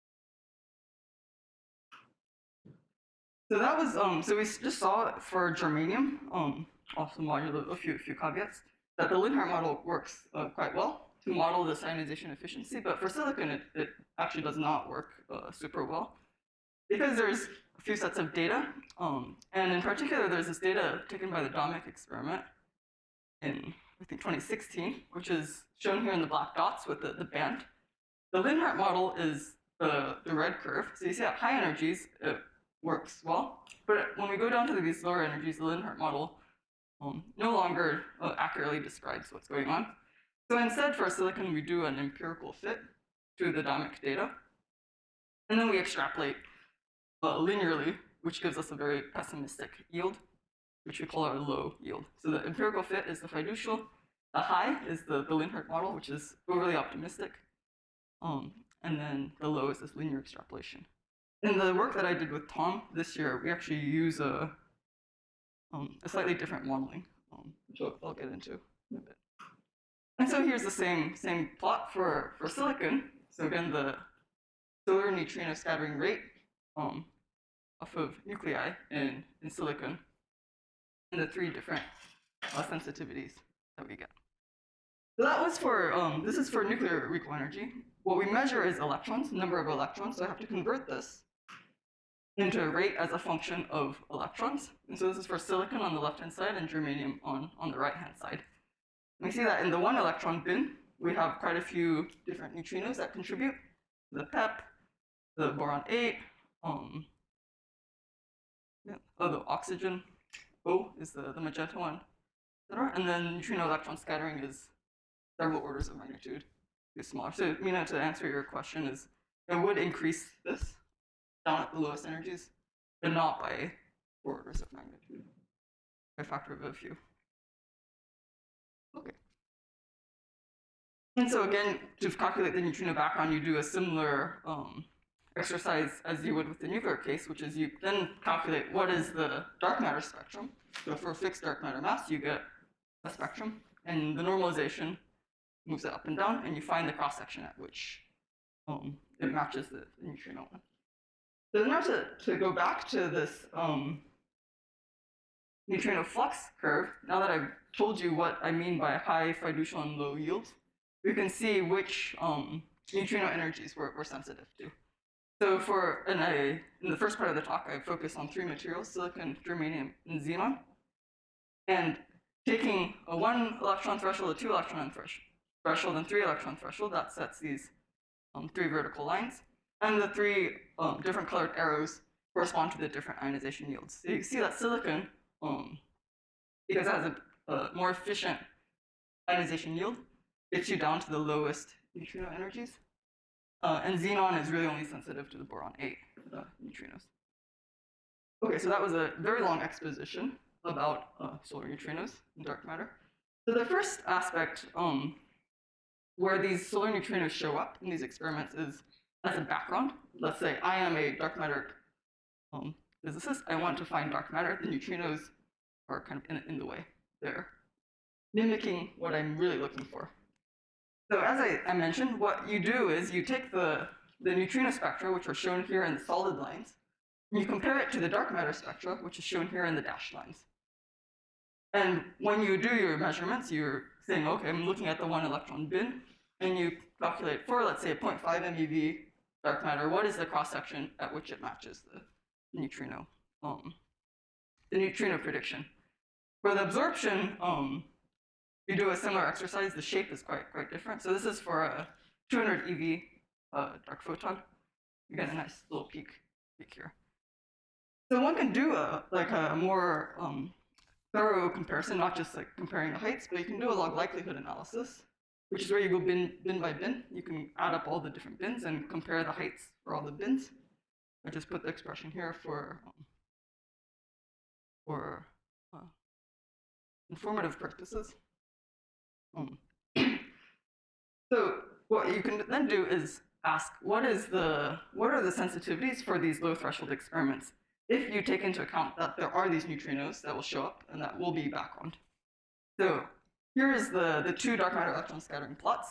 So that was um. So we s- just saw for germanium um. Also modulo a few few caveats that the Linhart model works uh, quite well to model this ionization efficiency, but for silicon it, it actually does not work uh, super well because there's a few sets of data um. And in particular, there's this data taken by the Domik experiment in I think twenty sixteen, which is shown here in the black dots with the, the band. The Linhart model is the the red curve. So you see at high energies it works well, but when we go down to these lower energies, the Linhart model um, no longer uh, accurately describes what's going on. So instead, for silicon, we do an empirical fit to the Domik data, and then we extrapolate uh, linearly, which gives us a very pessimistic yield, which we call our low yield. So the empirical fit is the fiducial, the high is the, the Linhart model, which is overly optimistic, um, and then the low is this linear extrapolation. In the work that I did with Tom this year, we actually use a, um, a slightly different modeling, um, which I'll, I'll get into in a bit. And so here's the same same plot for, for silicon. So again, the solar neutrino scattering rate um, off of nuclei in, in silicon, and the three different uh, sensitivities that we get. So that was for, um, this is for nuclear recoil energy. What we measure is electrons, number of electrons, so I have to convert this into rate as a function of electrons. And so this is for silicon on the left-hand side and germanium on, on the right-hand side. And we see that in the one electron bin, we have quite a few different neutrinos that contribute. The P E P, the boron eight, um, yeah, oh, the oxygen O is the, the magenta one, et cetera. And then neutrino electron scattering is several orders of magnitude smaller. So, Mina, to answer your question, is it would increase this down at the lowest energies, but not by four orders of magnitude, by a factor of a few. Okay. And so again, to calculate the neutrino background, you do a similar um, exercise as you would with the nuclear case, which is you then calculate what is the dark matter spectrum. So for a fixed dark matter mass, you get a spectrum, and the normalization moves it up and down, and you find the cross-section at which um, it matches the, the neutrino one. So now to, to go back to this um, neutrino flux curve, now that I've told you what I mean by high fiducial and low yield, we can see which um, neutrino energies we're, we're sensitive to. So for, and I, in the first part of the talk, I focused on three materials, silicon, germanium, and xenon. And taking a one electron threshold, a two electron threshold, and three electron threshold, that sets these um, three vertical lines. And the three um, different colored arrows correspond to the different ionization yields. So you can see that silicon, um, because it has a, a more efficient ionization yield, gets you down to the lowest neutrino energies. Uh, and xenon is really only sensitive to the boron eight uh, neutrinos. Okay, so that was a very long exposition about uh, solar neutrinos and dark matter. So the first aspect um, where these solar neutrinos show up in these experiments is as a background. Let's say I am a dark matter um, physicist. I want to find dark matter. The neutrinos are kind of in, in the way. They're mimicking what I'm really looking for. So as I, I mentioned, what you do is you take the, the neutrino spectra, which are shown here in the solid lines, and you compare it to the dark matter spectra, which is shown here in the dashed lines. And when you do your measurements, you're saying, okay, I'm looking at the one electron bin, and you calculate for, let's say, a zero point five MeV dark matter, what is the cross-section at which it matches the neutrino, um, the neutrino prediction. For the absorption, um, you do a similar exercise. The shape is quite quite different. So this is for a two hundred eV uh, dark photon. You get a nice little peak peak here. So one can do a like a more um, thorough comparison, not just like comparing the heights, but you can do a log likelihood analysis, which is where you go bin bin by bin. You can add up all the different bins and compare the heights for all the bins. I just put the expression here for um, for uh, informative purposes. Um, so what you can then do is ask, what is the what are the sensitivities for these low threshold experiments if you take into account that there are these neutrinos that will show up and that will be background. So here is the the two dark matter electron scattering plots.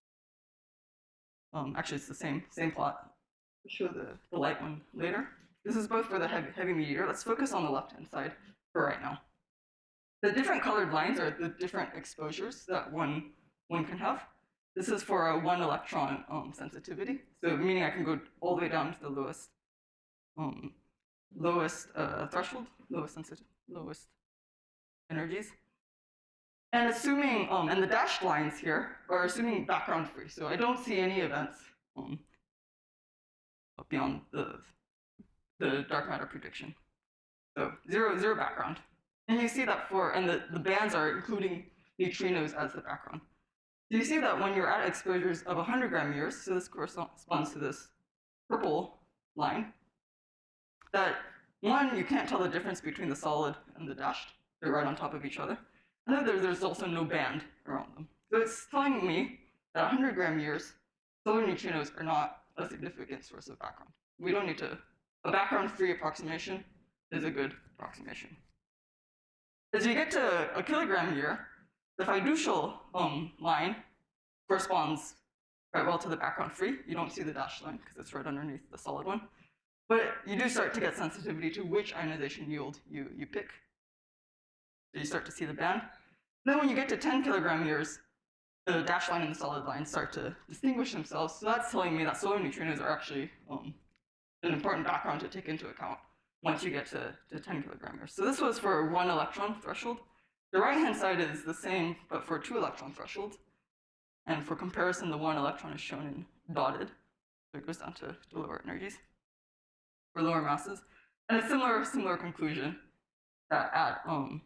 Um, actually, it's the same same plot. I'll show the, the light one later. This is both for the heavy, heavy meteor. Let's focus on the left-hand side for right now. The different colored lines are the different exposures that one, one can have. This is for a one electron um, sensitivity, so meaning I can go all the way down to the lowest, um, lowest uh, threshold, lowest sensitive, lowest energies. And assuming, um, and the dashed lines here are assuming background free, so I don't see any events um, beyond the, the dark matter prediction. So zero, zero background. And you see that for, and the, the bands are including neutrinos as the background. So you see that when you're at exposures of one hundred gram years, so this corresponds to this purple line, that one, you can't tell the difference between the solid and the dashed. They're right on top of each other. And then there's also no band around them. So it's telling me that one hundred gram years, solar neutrinos are not a significant source of background. We don't need to, a background-free approximation is a good approximation. As you get to a kilogram year, the fiducial um, line corresponds quite well to the background free. You don't see the dashed line because it's right underneath the solid one. But you do start to get sensitivity to which ionization yield you, you pick. So you start to see the band. Then when you get to ten kilogram years, the dashed line and the solid line start to distinguish themselves. So that's telling me that solar neutrinos are actually um, an important background to take into account once you get to, to ten kilogram years. So this was for one electron threshold. The right-hand side is the same, but for two electron thresholds. And for comparison, the one electron is shown in dotted. So it goes down to, to lower energies for lower masses. And a similar, similar conclusion that at um,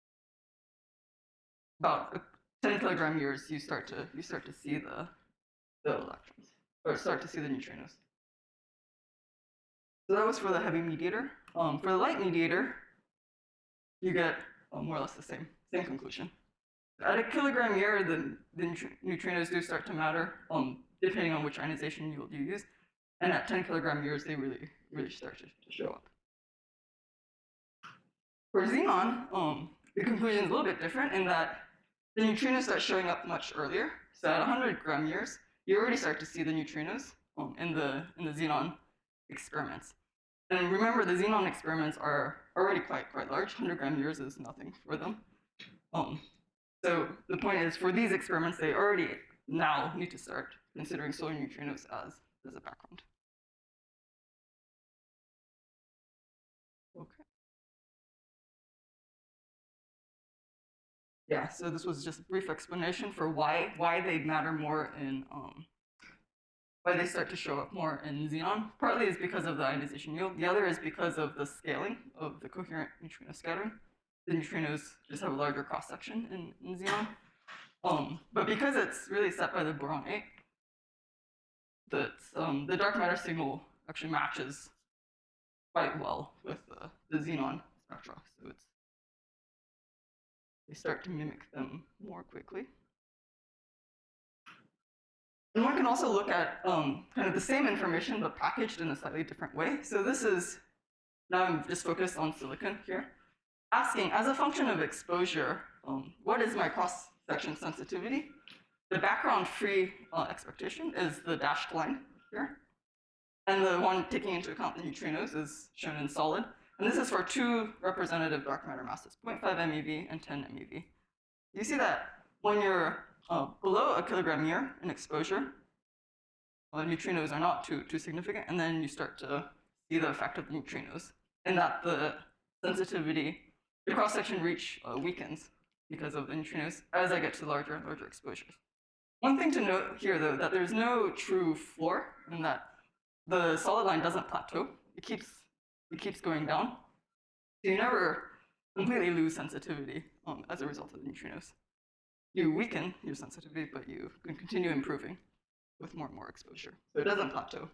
about ten kilogram years, you start to you start to see the the electrons, or start to see the neutrinos. So that was for the heavy mediator. Um, for the light mediator, you get uh, more or less the same same conclusion. At a kilogram year, the, the neutrinos do start to matter, um, depending on which ionization you, you use. And at ten kilogram years, they really really start to, to show up. For xenon, um, the conclusion is a little bit different in that the neutrinos start showing up much earlier. So at one hundred gram years, you already start to see the neutrinos um, in the in the xenon experiments. And remember, the xenon experiments are already quite quite large. one hundred gram years is nothing for them. Um, so the point is, for these experiments, they already now need to start considering solar neutrinos as as a background. Okay. Yeah, so this was just a brief explanation for why why they matter more in um, why they start to show up more in xenon. Partly is because of the ionization yield. The other is because of the scaling of the coherent neutrino scattering. The neutrinos just have a larger cross section in, in xenon. Um, but because it's really set by the boron eight, that um, the dark matter signal actually matches quite well with uh, the xenon spectra. So it's they start to mimic them more quickly. And one can also look at um, kind of the same information, but packaged in a slightly different way. So this is, now I'm just focused on silicon here, asking, as a function of exposure, um, what is my cross-section sensitivity? The background free uh, expectation is the dashed line here. And the one taking into account the neutrinos is shown in solid. And this is for two representative dark matter masses, zero point five MeV and ten MeV. You see that when you're uh, below a kilogram year in exposure, well, the neutrinos are not too, too significant, and then you start to see the effect of the neutrinos, and that the sensitivity, the cross-section reach uh, weakens because of the neutrinos as I get to larger and larger exposures. One thing to note here, though, that there's no true floor, and that the solid line doesn't plateau. It keeps It keeps going down. So you never completely lose sensitivity um, as a result of the neutrinos. You weaken your sensitivity, but you can continue improving with more and more exposure. So it doesn't plateau.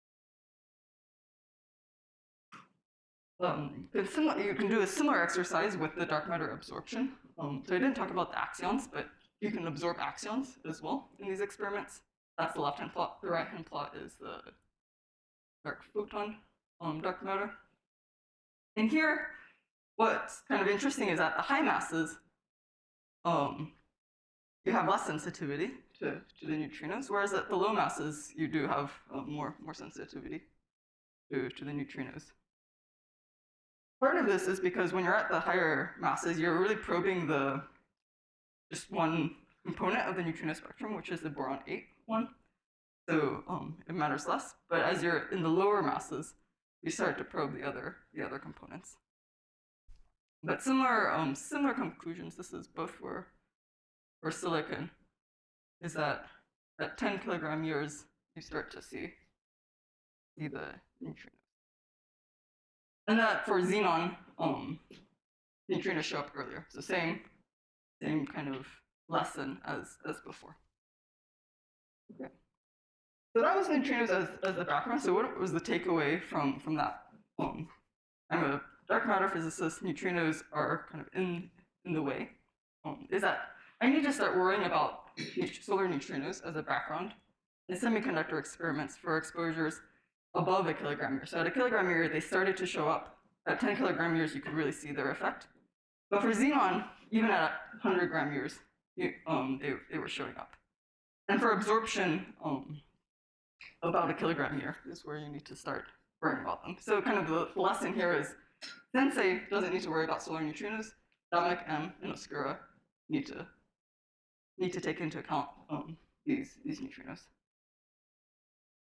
Um, you, can you can do a similar exercise with the dark matter absorption. Um, so I didn't talk about the axions, but you can absorb axions as well in these experiments. That's the left-hand plot. The right-hand plot is the dark photon um, dark matter. And here, what's kind of interesting is at the high masses, um, you have less sensitivity to, to the neutrinos, whereas at the low masses, you do have uh, more, more sensitivity to, to the neutrinos. Part of this is because when you're at the higher masses, you're really probing the just one component of the neutrino spectrum, which is the boron eight one. So um, it matters less. But as you're in the lower masses, you start to probe the other the other components. But similar um, similar conclusions. This is both for for silicon. Is that at ten kilogram years you start to see see the neutrinos, and that for xenon, um, neutrinos show up earlier. So same same kind of lesson as as before. Okay. So that was neutrinos as, as the background. So what was the takeaway from, from that? Um, I'm a dark matter physicist. Neutrinos are kind of in, in the way. Um, is that I need to start worrying about solar neutrinos as a background in semiconductor experiments for exposures above a kilogram year. So at a kilogram year, they started to show up. At ten kilogram years, you could really see their effect. But for xenon, even at one hundred gram years, you, um, they, they were showing up. And for absorption, um, about a kilogram year is where you need to start worrying about them. So kind of the lesson here is Sensei doesn't need to worry about solar neutrinos. Dominic M. and Oscura need to need to take into account um, these these neutrinos.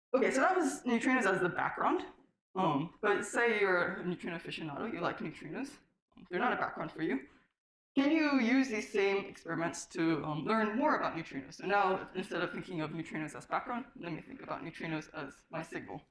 Okay, so that was neutrinos as the background. Um, but say you're a neutrino aficionado, you like neutrinos. They're not a background for you. Can you use these same experiments to um, learn more about neutrinos? So now, instead of thinking of neutrinos as background, let me think about neutrinos as my signal.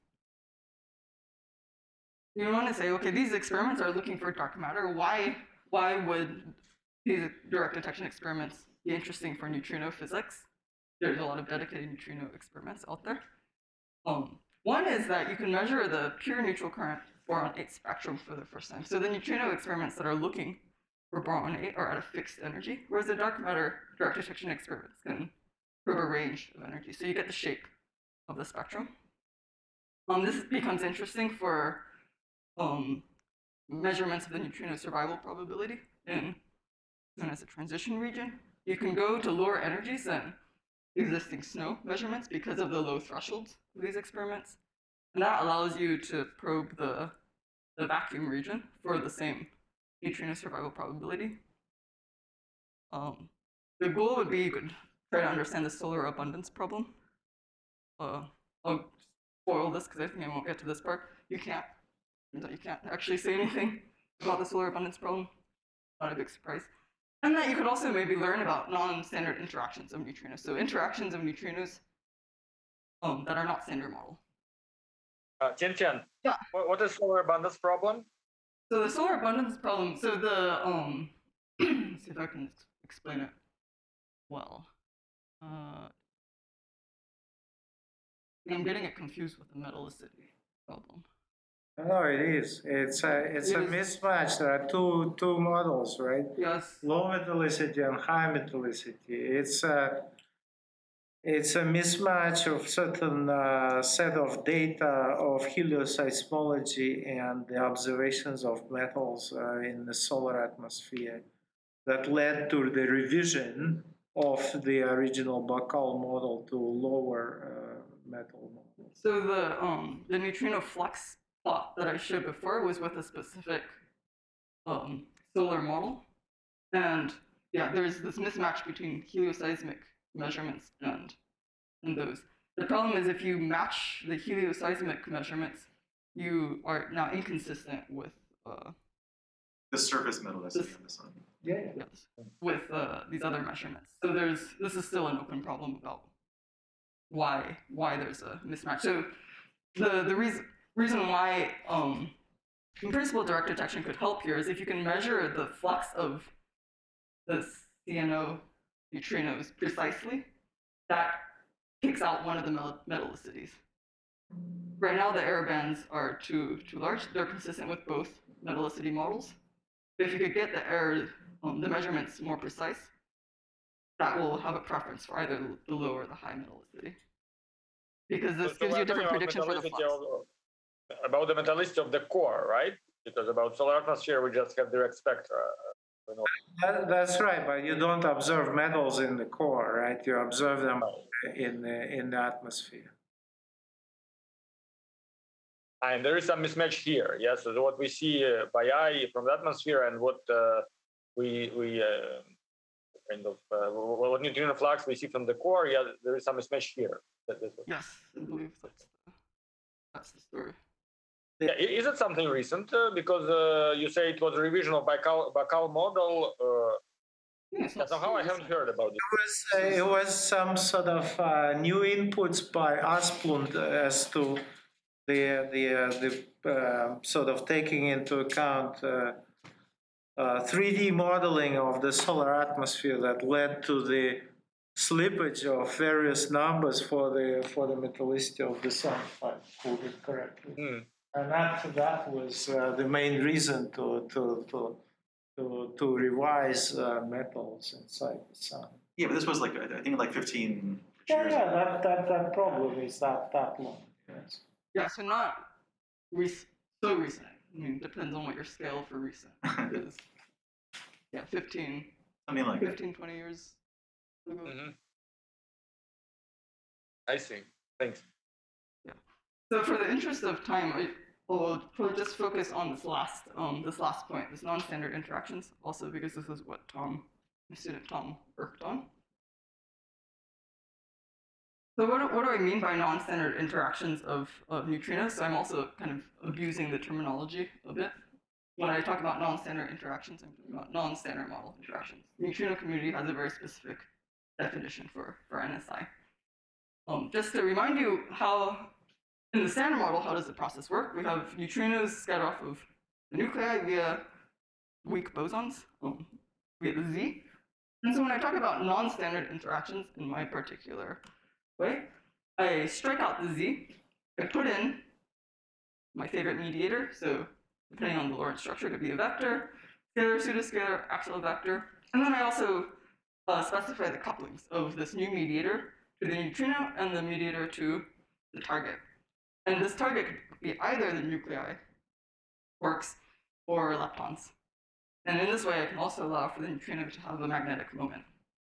You want to say, okay, these experiments are looking for dark matter. Why, why would these direct detection experiments be interesting for neutrino physics? There's a lot of dedicated neutrino experiments out there. Um, one is that you can measure the pure neutral current boron eight spectrum for the first time. So the neutrino experiments that are looking for boron eight are at a fixed energy, whereas the dark matter direct detection experiments can probe a range of energy. So you get the shape of the spectrum. Um, this becomes interesting for um, measurements of the neutrino survival probability in known as a transition region. You can go to lower energies than existing SNO measurements because of the low thresholds of these experiments. And that allows you to probe the, the vacuum region for the same neutrino survival probability. Um, the goal would be you could try to understand the solar abundance problem. Uh, I'll spoil this because I think I won't get to this part. You can't, you can't actually say anything about the solar abundance problem. Not a big surprise. And that you could also maybe learn about non-standard interactions of neutrinos. So interactions of neutrinos um, that are not standard model. Uh, Tian Tian, Yeah. What, what is solar abundance problem? So the solar abundance problem, so the, um, let's see if I can explain it well. Uh, I'm getting it confused with the metallicity problem. No, it is. It's a it's It a is. mismatch. There are two two models, right? Yes. Low metallicity and high metallicity. It's a it's a mismatch of certain uh, set of data of helioseismology and the observations of metals uh, in the solar atmosphere that led to the revision of the original Bacall model to lower uh, metal models. So the um the neutrino flux plot that I showed before was with a specific um, solar model, and yeah, there's this mismatch between helioseismic measurements and and those. The problem is if you match the helioseismic measurements, you are now inconsistent with uh, The surface metallicity This- of the sun. Yeah. yes, with uh, these other measurements. So there's this is still an open problem about why why there's a mismatch. So the the reason reason why um, in principle direct detection could help here is if you can measure the flux of the C N O neutrinos precisely, that kicks out one of the metallicities. Right now the error bands are too too large. They're consistent with both metallicity models. But if you could get the error, um, the measurements more precise, that will have a preference for either the low or the high metallicity. Because this So gives you we're a different talking prediction for the about flux. metallicity of- About the metallicity of the core, right? Because about solar atmosphere, we just have direct spectra. You know. That, that's right, but you don't observe metals in the core, right? You observe them in the, in the atmosphere. And there is some mismatch here. Yes, so what we see uh, by eye from the atmosphere and what uh, we we uh, kind of uh, what neutrino flux we see from the core. Yeah, there is some mismatch here. That, that's what- Yes, I believe that's the, that's the story. Yeah, i- is it something recent? Uh, because uh, you say it was a revision of Bacall, Bacall model. Uh, Yeah, it's yeah, not somehow I so haven't recent. heard about it. It was, uh, it was some sort of uh, new inputs by Asplund as to the the uh, the uh, sort of taking into account uh, uh, three D modeling of the solar atmosphere that led to the slippage of various numbers for the for the metallicity of the sun, if I quote it correctly. Hmm. And that that was uh, the main reason to to to to, to revise uh, metals inside the sun. Yeah, but this was like I think like fifteen Yeah, years yeah, ago. that, that, that problem is that, that long. Yes. Yeah, so not rec- so recent. I mean, depends on what your scale for recent is. Yeah, fifteen, I mean, like fifteen, twenty years ago. Mm-hmm. I see. Thanks. So for the interest of time, I will probably just focus on this last, um, this last point, this non-standard interactions, also because this is what Tom, my student Tom, worked on. So what, do- what do I mean by non-standard interactions of, of neutrinos? So I'm also kind of abusing the terminology a bit. When I talk about non-standard interactions, I'm talking about non-standard model interactions. The neutrino community has a very specific definition for, for N S I. Um, just to remind you how, in the standard model, how does the process work? We have neutrinos scatter off of the nuclei via weak bosons, um, via the Z. And so when I talk about non-standard interactions in my particular way, I strike out the Z, I put in my favorite mediator, so depending on the Lorentz structure, it could be a vector, scalar, pseudoscalar, axial vector, and then I also uh, specify the couplings of this new mediator to the neutrino and the mediator to the target. And this target could be either the nuclei, quarks, or leptons. And in this way, I can also allow for the neutrino to have a magnetic moment.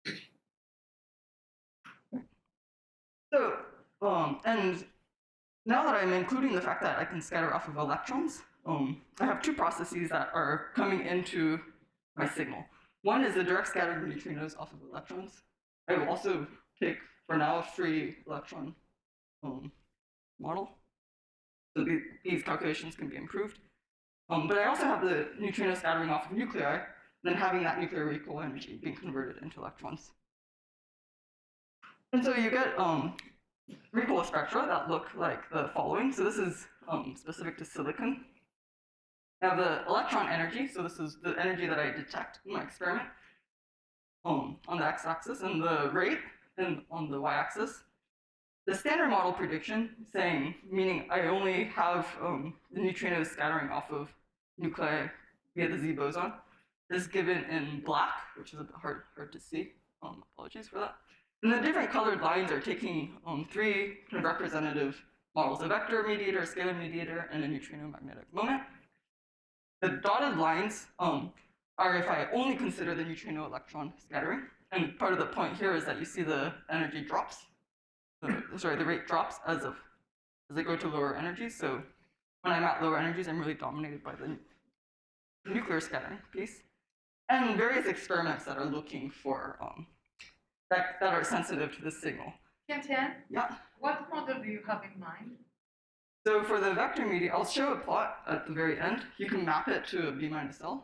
So, um, and now that I'm including the fact that I can scatter off of electrons, um, I have two processes that are coming into my signal. One is the direct scattering of neutrinos off of electrons. I will also take, for now, a free electron um, model. So the, these calculations can be improved. Um, but I also have the neutrino scattering off of nuclei, then having that nuclear recoil energy being converted into electrons. And so you get um, recoil spectra that look like the following. So this is um, specific to silicon. I have the electron energy, so this is the energy that I detect in my experiment um, on the x-axis, and the rate and on the y-axis. The standard model prediction, saying, meaning I only have um, the neutrinos scattering off of nuclei via the Z boson, is given in black, which is a bit hard, hard to see. Um, apologies for that. And the different colored lines are taking um, three kind of representative models: a vector mediator, a scalar mediator, and a neutrino magnetic moment. The dotted lines um, are if I only consider the neutrino electron scattering. And part of the point here is that you see the energy drops. The, sorry, the rate drops as of as I go to lower energies. So when I'm at lower energies, I'm really dominated by the nuclear scattering piece. And various experiments that are looking for um, that that are sensitive to the signal. Tian-Tian, Yeah. what model do you have in mind? So for the vector media, I'll show a plot at the very end. You can map it to a B minus L.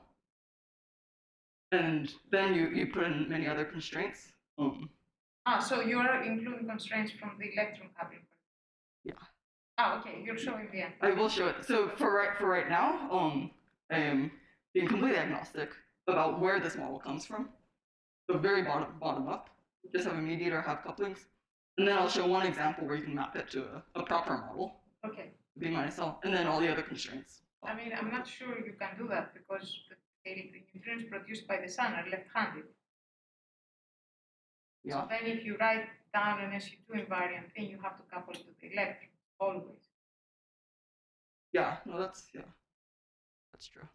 And then you, you put in many other constraints. Um, Ah, so you are including constraints from the electron coupling. Yeah. Ah, okay, you're showing the end. I will show it. So for right for right now, um, I am being completely agnostic about where this model comes from. So very bottom bottom up. Just have a mediator, have couplings, and then I'll show one example where you can map it to a, a proper model, Okay. B minus L, and then all the other constraints. I mean, I'm not sure you can do that because the, the neutrinos produced by the sun are left-handed. Yeah. So then if you write down an S U two invariant thing, you have to couple to the electron, always. Yeah. No, that's yeah. That's true.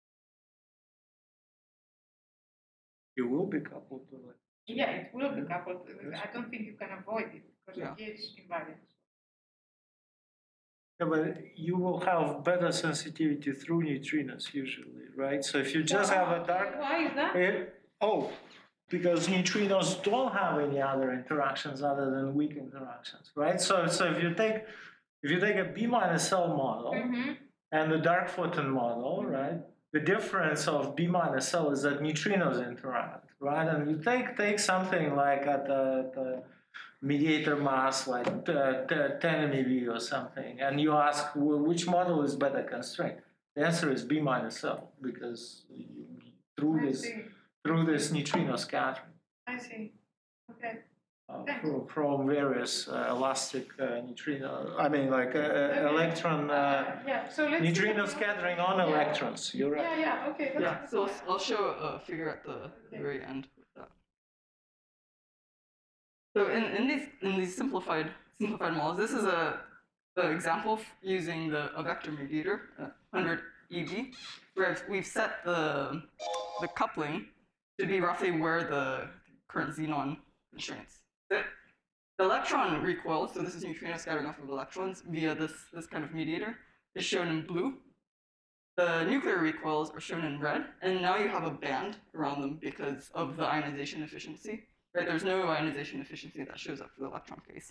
You will be coupled to it. Yeah, it will be coupled. I don't think you can avoid it because Yeah. of Gauge invariance. Yeah, but you will have better sensitivity through neutrinos usually, right? So if you just have a dark, Why is that? eh, oh, because neutrinos don't have any other interactions other than weak interactions, right? So so if you take if you take a B minus L model Mm-hmm. and the dark photon model, right? The difference of B minus L is that neutrinos interact, right? And you take take something like at the, the mediator mass like uh, ten MeV or something, and you ask well, which model is better constrained. The answer is B minus L because you, through I this see. through this neutrino scattering I see. Okay. uh, from, from various uh, elastic uh, neutrino. I mean, like uh, Okay. electron uh, yeah. So let's neutrino scattering on Yeah. electrons. You're right. Yeah. Yeah. Okay. That's, Yeah. So I'll, I'll show a figure at the very end with that. So in, in these in these simplified simplified models, this is a an example f- using the a vector mediator, uh, one hundred E V, where we've set the the coupling to be roughly where the current xenon constraints sit. The electron recoil, so this is neutrino scattering off of electrons via this this kind of mediator, is shown in blue. The nuclear recoils are shown in red, and now you have a band around them because of the ionization efficiency. Right? There's no ionization efficiency that shows up for the electron case.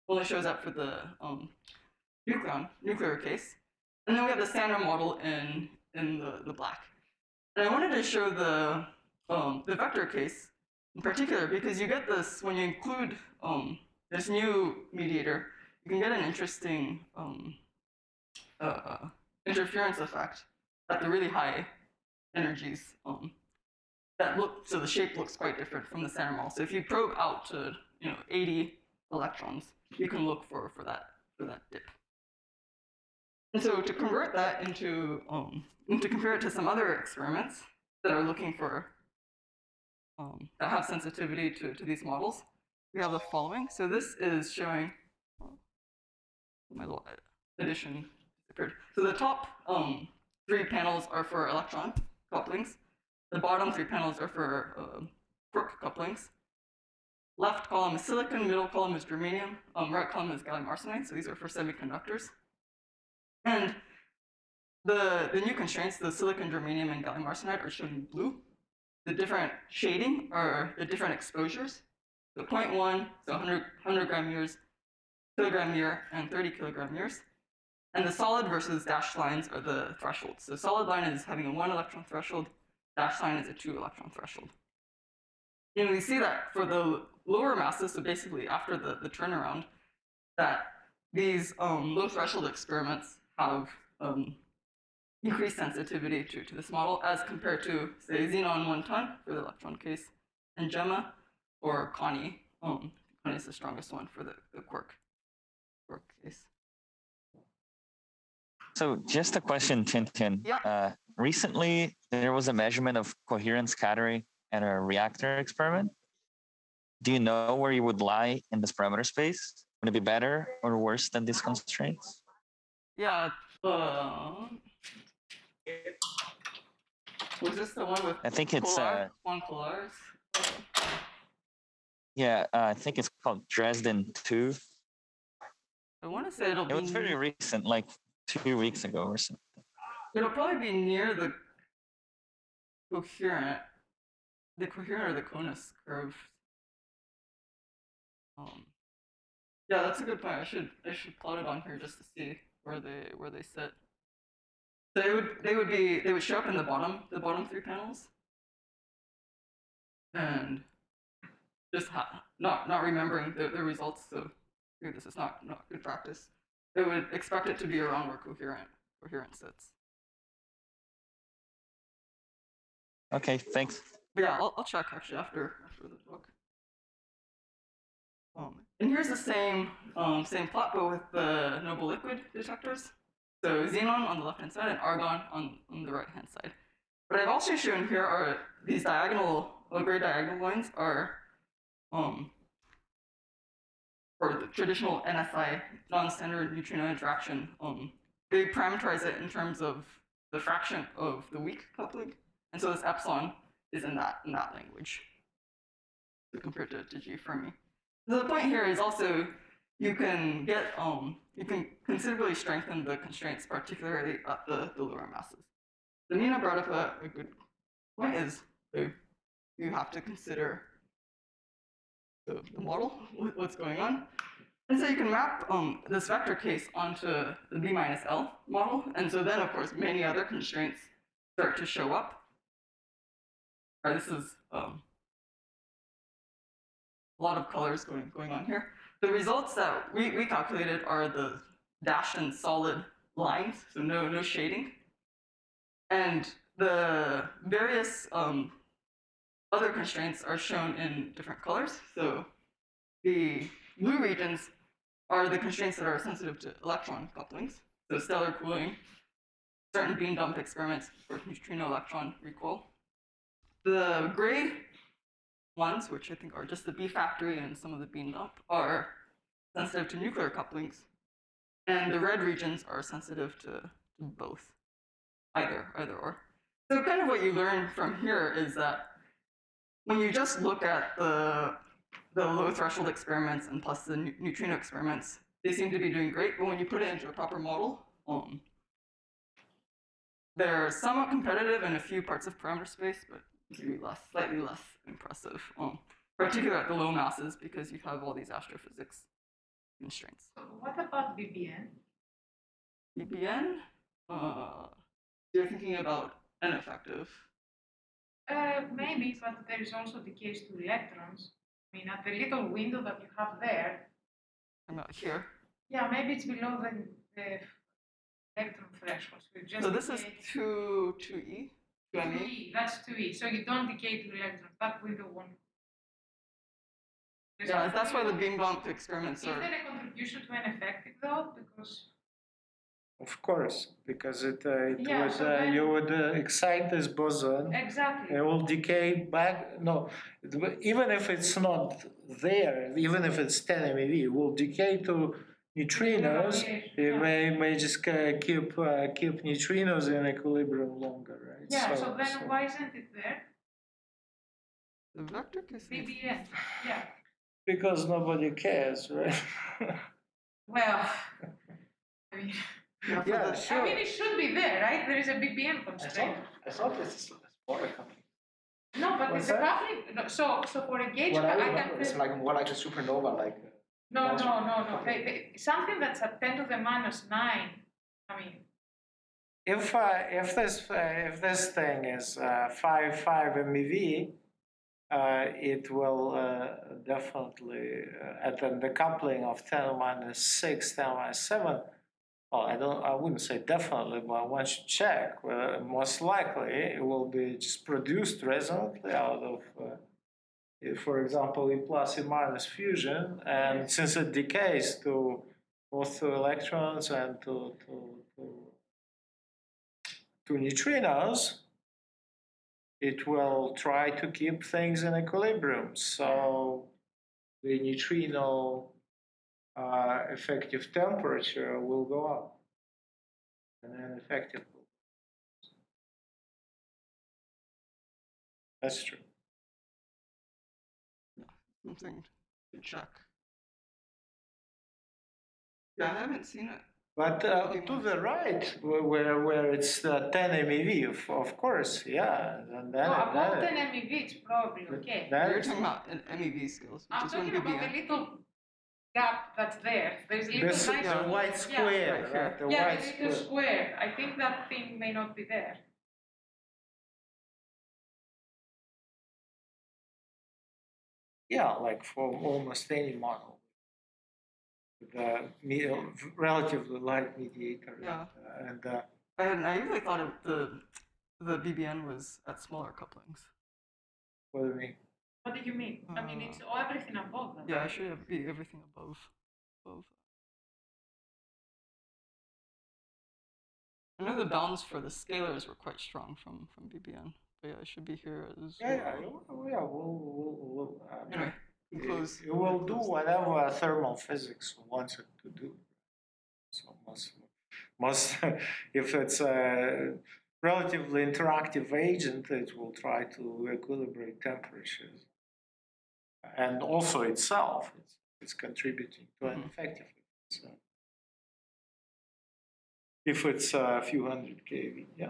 only shows up for the um, nucleon, nuclear case. And then we have the standard model in, in the, the black. And I wanted to show the, um, the vector case in particular because you get this, when you include um, this new mediator, you can get an interesting um, uh, interference effect at the really high energies. Um, that look, so the shape looks quite different from the standard model. So if you probe out to you know eighty electrons, you can look for, for that for that dip. And so to convert that into um, and to compare it to some other experiments that are looking for um, that have sensitivity to, to these models, we have the following. So this is showing oh, my little addition disappeared. So the top um, three panels are for electron couplings. The bottom three panels are for uh, quark couplings. Left column is silicon, middle column is germanium, um, right column is gallium arsenide, so these are for semiconductors. And the, the new constraints, the silicon, germanium, and gallium arsenide are shown in blue. The different shading are the different exposures. So zero point one, so one hundred, one hundred gram years, kilogram year, and thirty kilogram years. And the solid versus dashed lines are the thresholds. So solid line is having a one electron threshold, dashed line is a two electron threshold. And we see that for the lower masses, so basically after the, the turnaround, that these um, low threshold experiments have um, increased sensitivity to, to this model as compared to, say, xenon one ton for the electron case, and GEMMA or Connie. Um, Connie is the strongest one for the, the quark, quark case. So just a question, Tintin. Yeah. Uh, recently, there was a measurement of coherent scattering at a reactor experiment. Do you know where you would lie in this parameter space? Would it be better or worse than these constraints? Yeah. Uh, was this the one with I think it's Kolar, uh, Juan Kolar's? Uh, yeah. Uh, I think it's called Dresden two. I want to say it'll It be. was very recent, like two weeks ago or something. It'll probably be near the coherent, the coherent or the conus curve. Um, yeah, that's a good point. I should I should plot it on here just to see where they where they sit. They would they would be they would show up in the bottom the bottom three panels, and just ha not not remembering the, the results. So here, this is not not good practice. They would expect it to be around where coherent coherent sits. Okay, thanks. But yeah, I'll, I'll check actually after after the talk. Um, and here's the same um, same plot, but with the noble liquid detectors. So xenon on the left hand side and argon on, on the right hand side. What I've also shown here are these diagonal, low grade diagonal lines are um, for the traditional N S I, non-standard neutrino interaction. Um, they parameterize it in terms of the fraction of the weak coupling, and so this epsilon is in that in that language compared to, to G Fermi. So the point here is also you can get um you can considerably strengthen the constraints, particularly at the, the lower masses. So Nina brought up a, a good point is uh, you have to consider the, the model, what's going on. And so you can map um, this vector case onto the B minus L model. And so then, of course, many other constraints start to show up. All right, this is um, a lot of colors going, going on here. The results that we, we calculated are the dashed and solid lines, so no, no shading. And the various um, other constraints are shown in different colors. So the blue regions are the constraints that are sensitive to electron couplings, so stellar cooling, certain beam dump experiments for neutrino electron recoil. The gray ones, which I think are just the B factory and some of the beam dump, are sensitive to nuclear couplings. And the red regions are sensitive to, to both, either, either or. So kind of what you learn from here is that when you just look at the, the low threshold experiments and plus the neutrino experiments, they seem to be doing great, but when you put it into a proper model, um, they're somewhat competitive in a few parts of parameter space, but maybe less, slightly less impressive, um, particularly at the low masses because you have all these astrophysics constraints. So what about B B N? B B N, uh, you're thinking about N effective. Uh, maybe, but there is also the case to electrons. I mean, at the little window that you have there, I'm not here. yeah, maybe it's below the, the electron threshold. So, you just So this is decay- two two E, two M two E. E, that's two E. So you don't decay to electrons. That window won't. There's Yeah, a- that's why the beam bump experiments Is are. there a contribution to an effective though? Because Of course, because it, uh, it Yeah, would, so uh, then- you would uh, excite this boson. exactly. It will decay back. No, it- even if it's not there, even if it's ten MeV, it will decay to neutrinos. It Yeah. may may just uh, keep uh, keep neutrinos in equilibrium longer, right? Yeah. So, then why isn't it there? The vector case. B B N. Yeah. Because nobody cares, right? Well, I mean, Yeah, for Yeah, the- sure. I mean, it should be there, right? There is a B B N I thought, constraint. I thought this is a smaller company. No, but What's it's a that? coupling. No, so, so for a gauge, What I I remember can. is like more like a supernova, like. uh, No, That's- no, no, no. They, they, something that's at ten to the minus nine. I mean, If uh, if this uh, if this thing is uh, five five MeV, uh, it will uh, definitely uh, at the, the coupling of ten minus six, ten minus seven. Well, I don't. I wouldn't say definitely, but one should check. Uh, most likely, it will be just produced resonantly out of, uh, if, for example, E plus E minus fusion, and since it decays to both to electrons and to to to to neutrinos, it will try to keep things in equilibrium. So the neutrino uh, effective temperature will go up, and then effective will. That's true. Something to check. Yeah, I haven't seen it. But uh, to the right, where where, where it's uh, ten MeV, of, of course, yeah. And then, no, above then, ten MeV, it's probably okay. then You're talking about an M E V skills, which I'm is one talking B B about N. the little gap that's there. There's little this nice. the white Yeah. square, Right here. right? The Yeah, white the little square. square. I think that thing may not be there. Yeah, like for almost any model. The me- relatively light mediator. Yeah. And uh, I had naively thought of the the B B N was at smaller couplings. what do you mean? What do you mean? I mean, it's all everything above that. Yeah, I should have be everything above. above. I know the bounds for the scalars were quite strong from from B B N, but yeah, it should be here as Yeah, yeah, well. yeah, yeah we'll, we'll, we'll, uh, Anyway, we close. it, it will do whatever thermal physics wants it to do. So most, most if it's a relatively interactive agent, it will try to equilibrate temperatures. And also itself, it's, it's contributing to an Mhm. effective. So if it's a few hundred keV, yeah.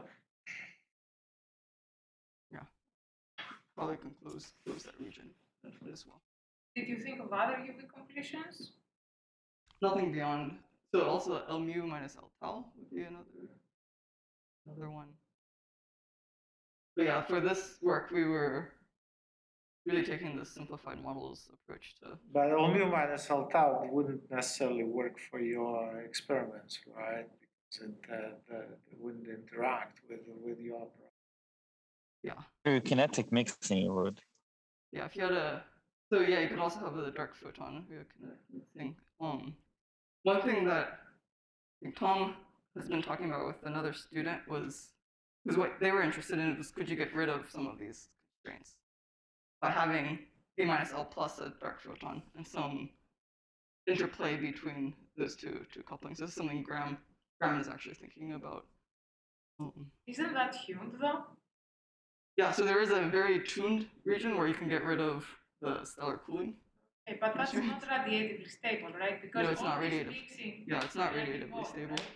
Probably can close close that region as well. Did you think of other U V completions? Nothing beyond. So also L mu minus L tau would be another another one. But yeah, for this work we were really taking the simplified models approach to. But L mu minus L tau wouldn't necessarily work for your experiments, right? Because it, uh, the, it wouldn't interact with with your opera. Yeah. Through kinetic mixing, you would. Yeah, if you had a, so yeah, you could also have a dark photon via kinetic thing. Um, one thing that I think Tom has been talking about with another student was, was what they were interested in was could you get rid of some of these constraints by having A minus L plus a dark photon and some interplay between those two two couplings. This is something Graham Graham is actually thinking about. Um, Isn't that tuned though? yeah, so there is a very tuned region where you can get rid of the stellar cooling. Okay, but that's Sure. not radiatively stable, right? Because No, it's all not this radiative. mixing Yeah, it's not is very radiatively involved, stable. right?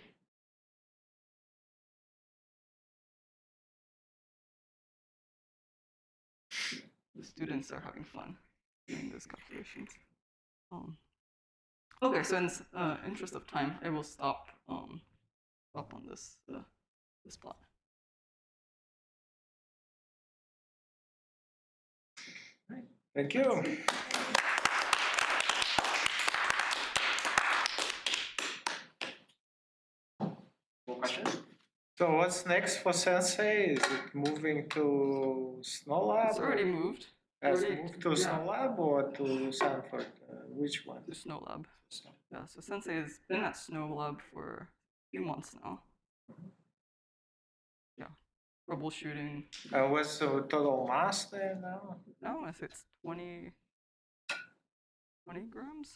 The students are having fun doing those calculations. Um, Okay, so in s- uh, interest of time, I will stop um stop on this uh, this plot. Thank you. More questions? So what's next for Sensei? Is it moving to SnowLab? It's already moved. Has already- moved to yeah. SnowLab or to Sanford? Uh, which one? To Snow Lab. Yeah, so Sensei has been at Snow Lab for a few months now. Yeah, troubleshooting. Uh, what's the total mass there now? Now I think it's twenty, twenty grams.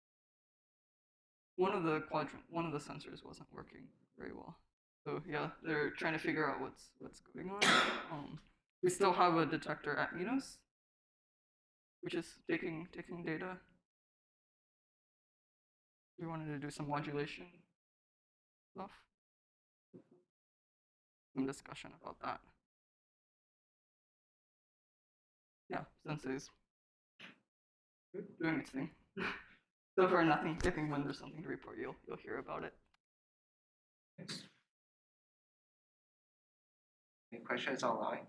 One of the quadrant, one of the sensors wasn't working very well. So yeah, they're trying to figure out what's what's going on. Um, we still have a detector at Minos, which is taking taking data. We wanted to do some modulation stuff. Some discussion about that. Yeah, Sensei's doing its thing. So far, nothing. I think when there's something to report, you'll you'll hear about it. Any questions online?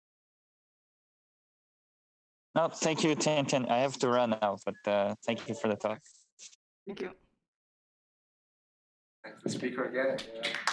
No, thank you, Tintin. I have to run now, but uh, thank you for the talk. Thank you. Thanks, the speaker again. Yeah.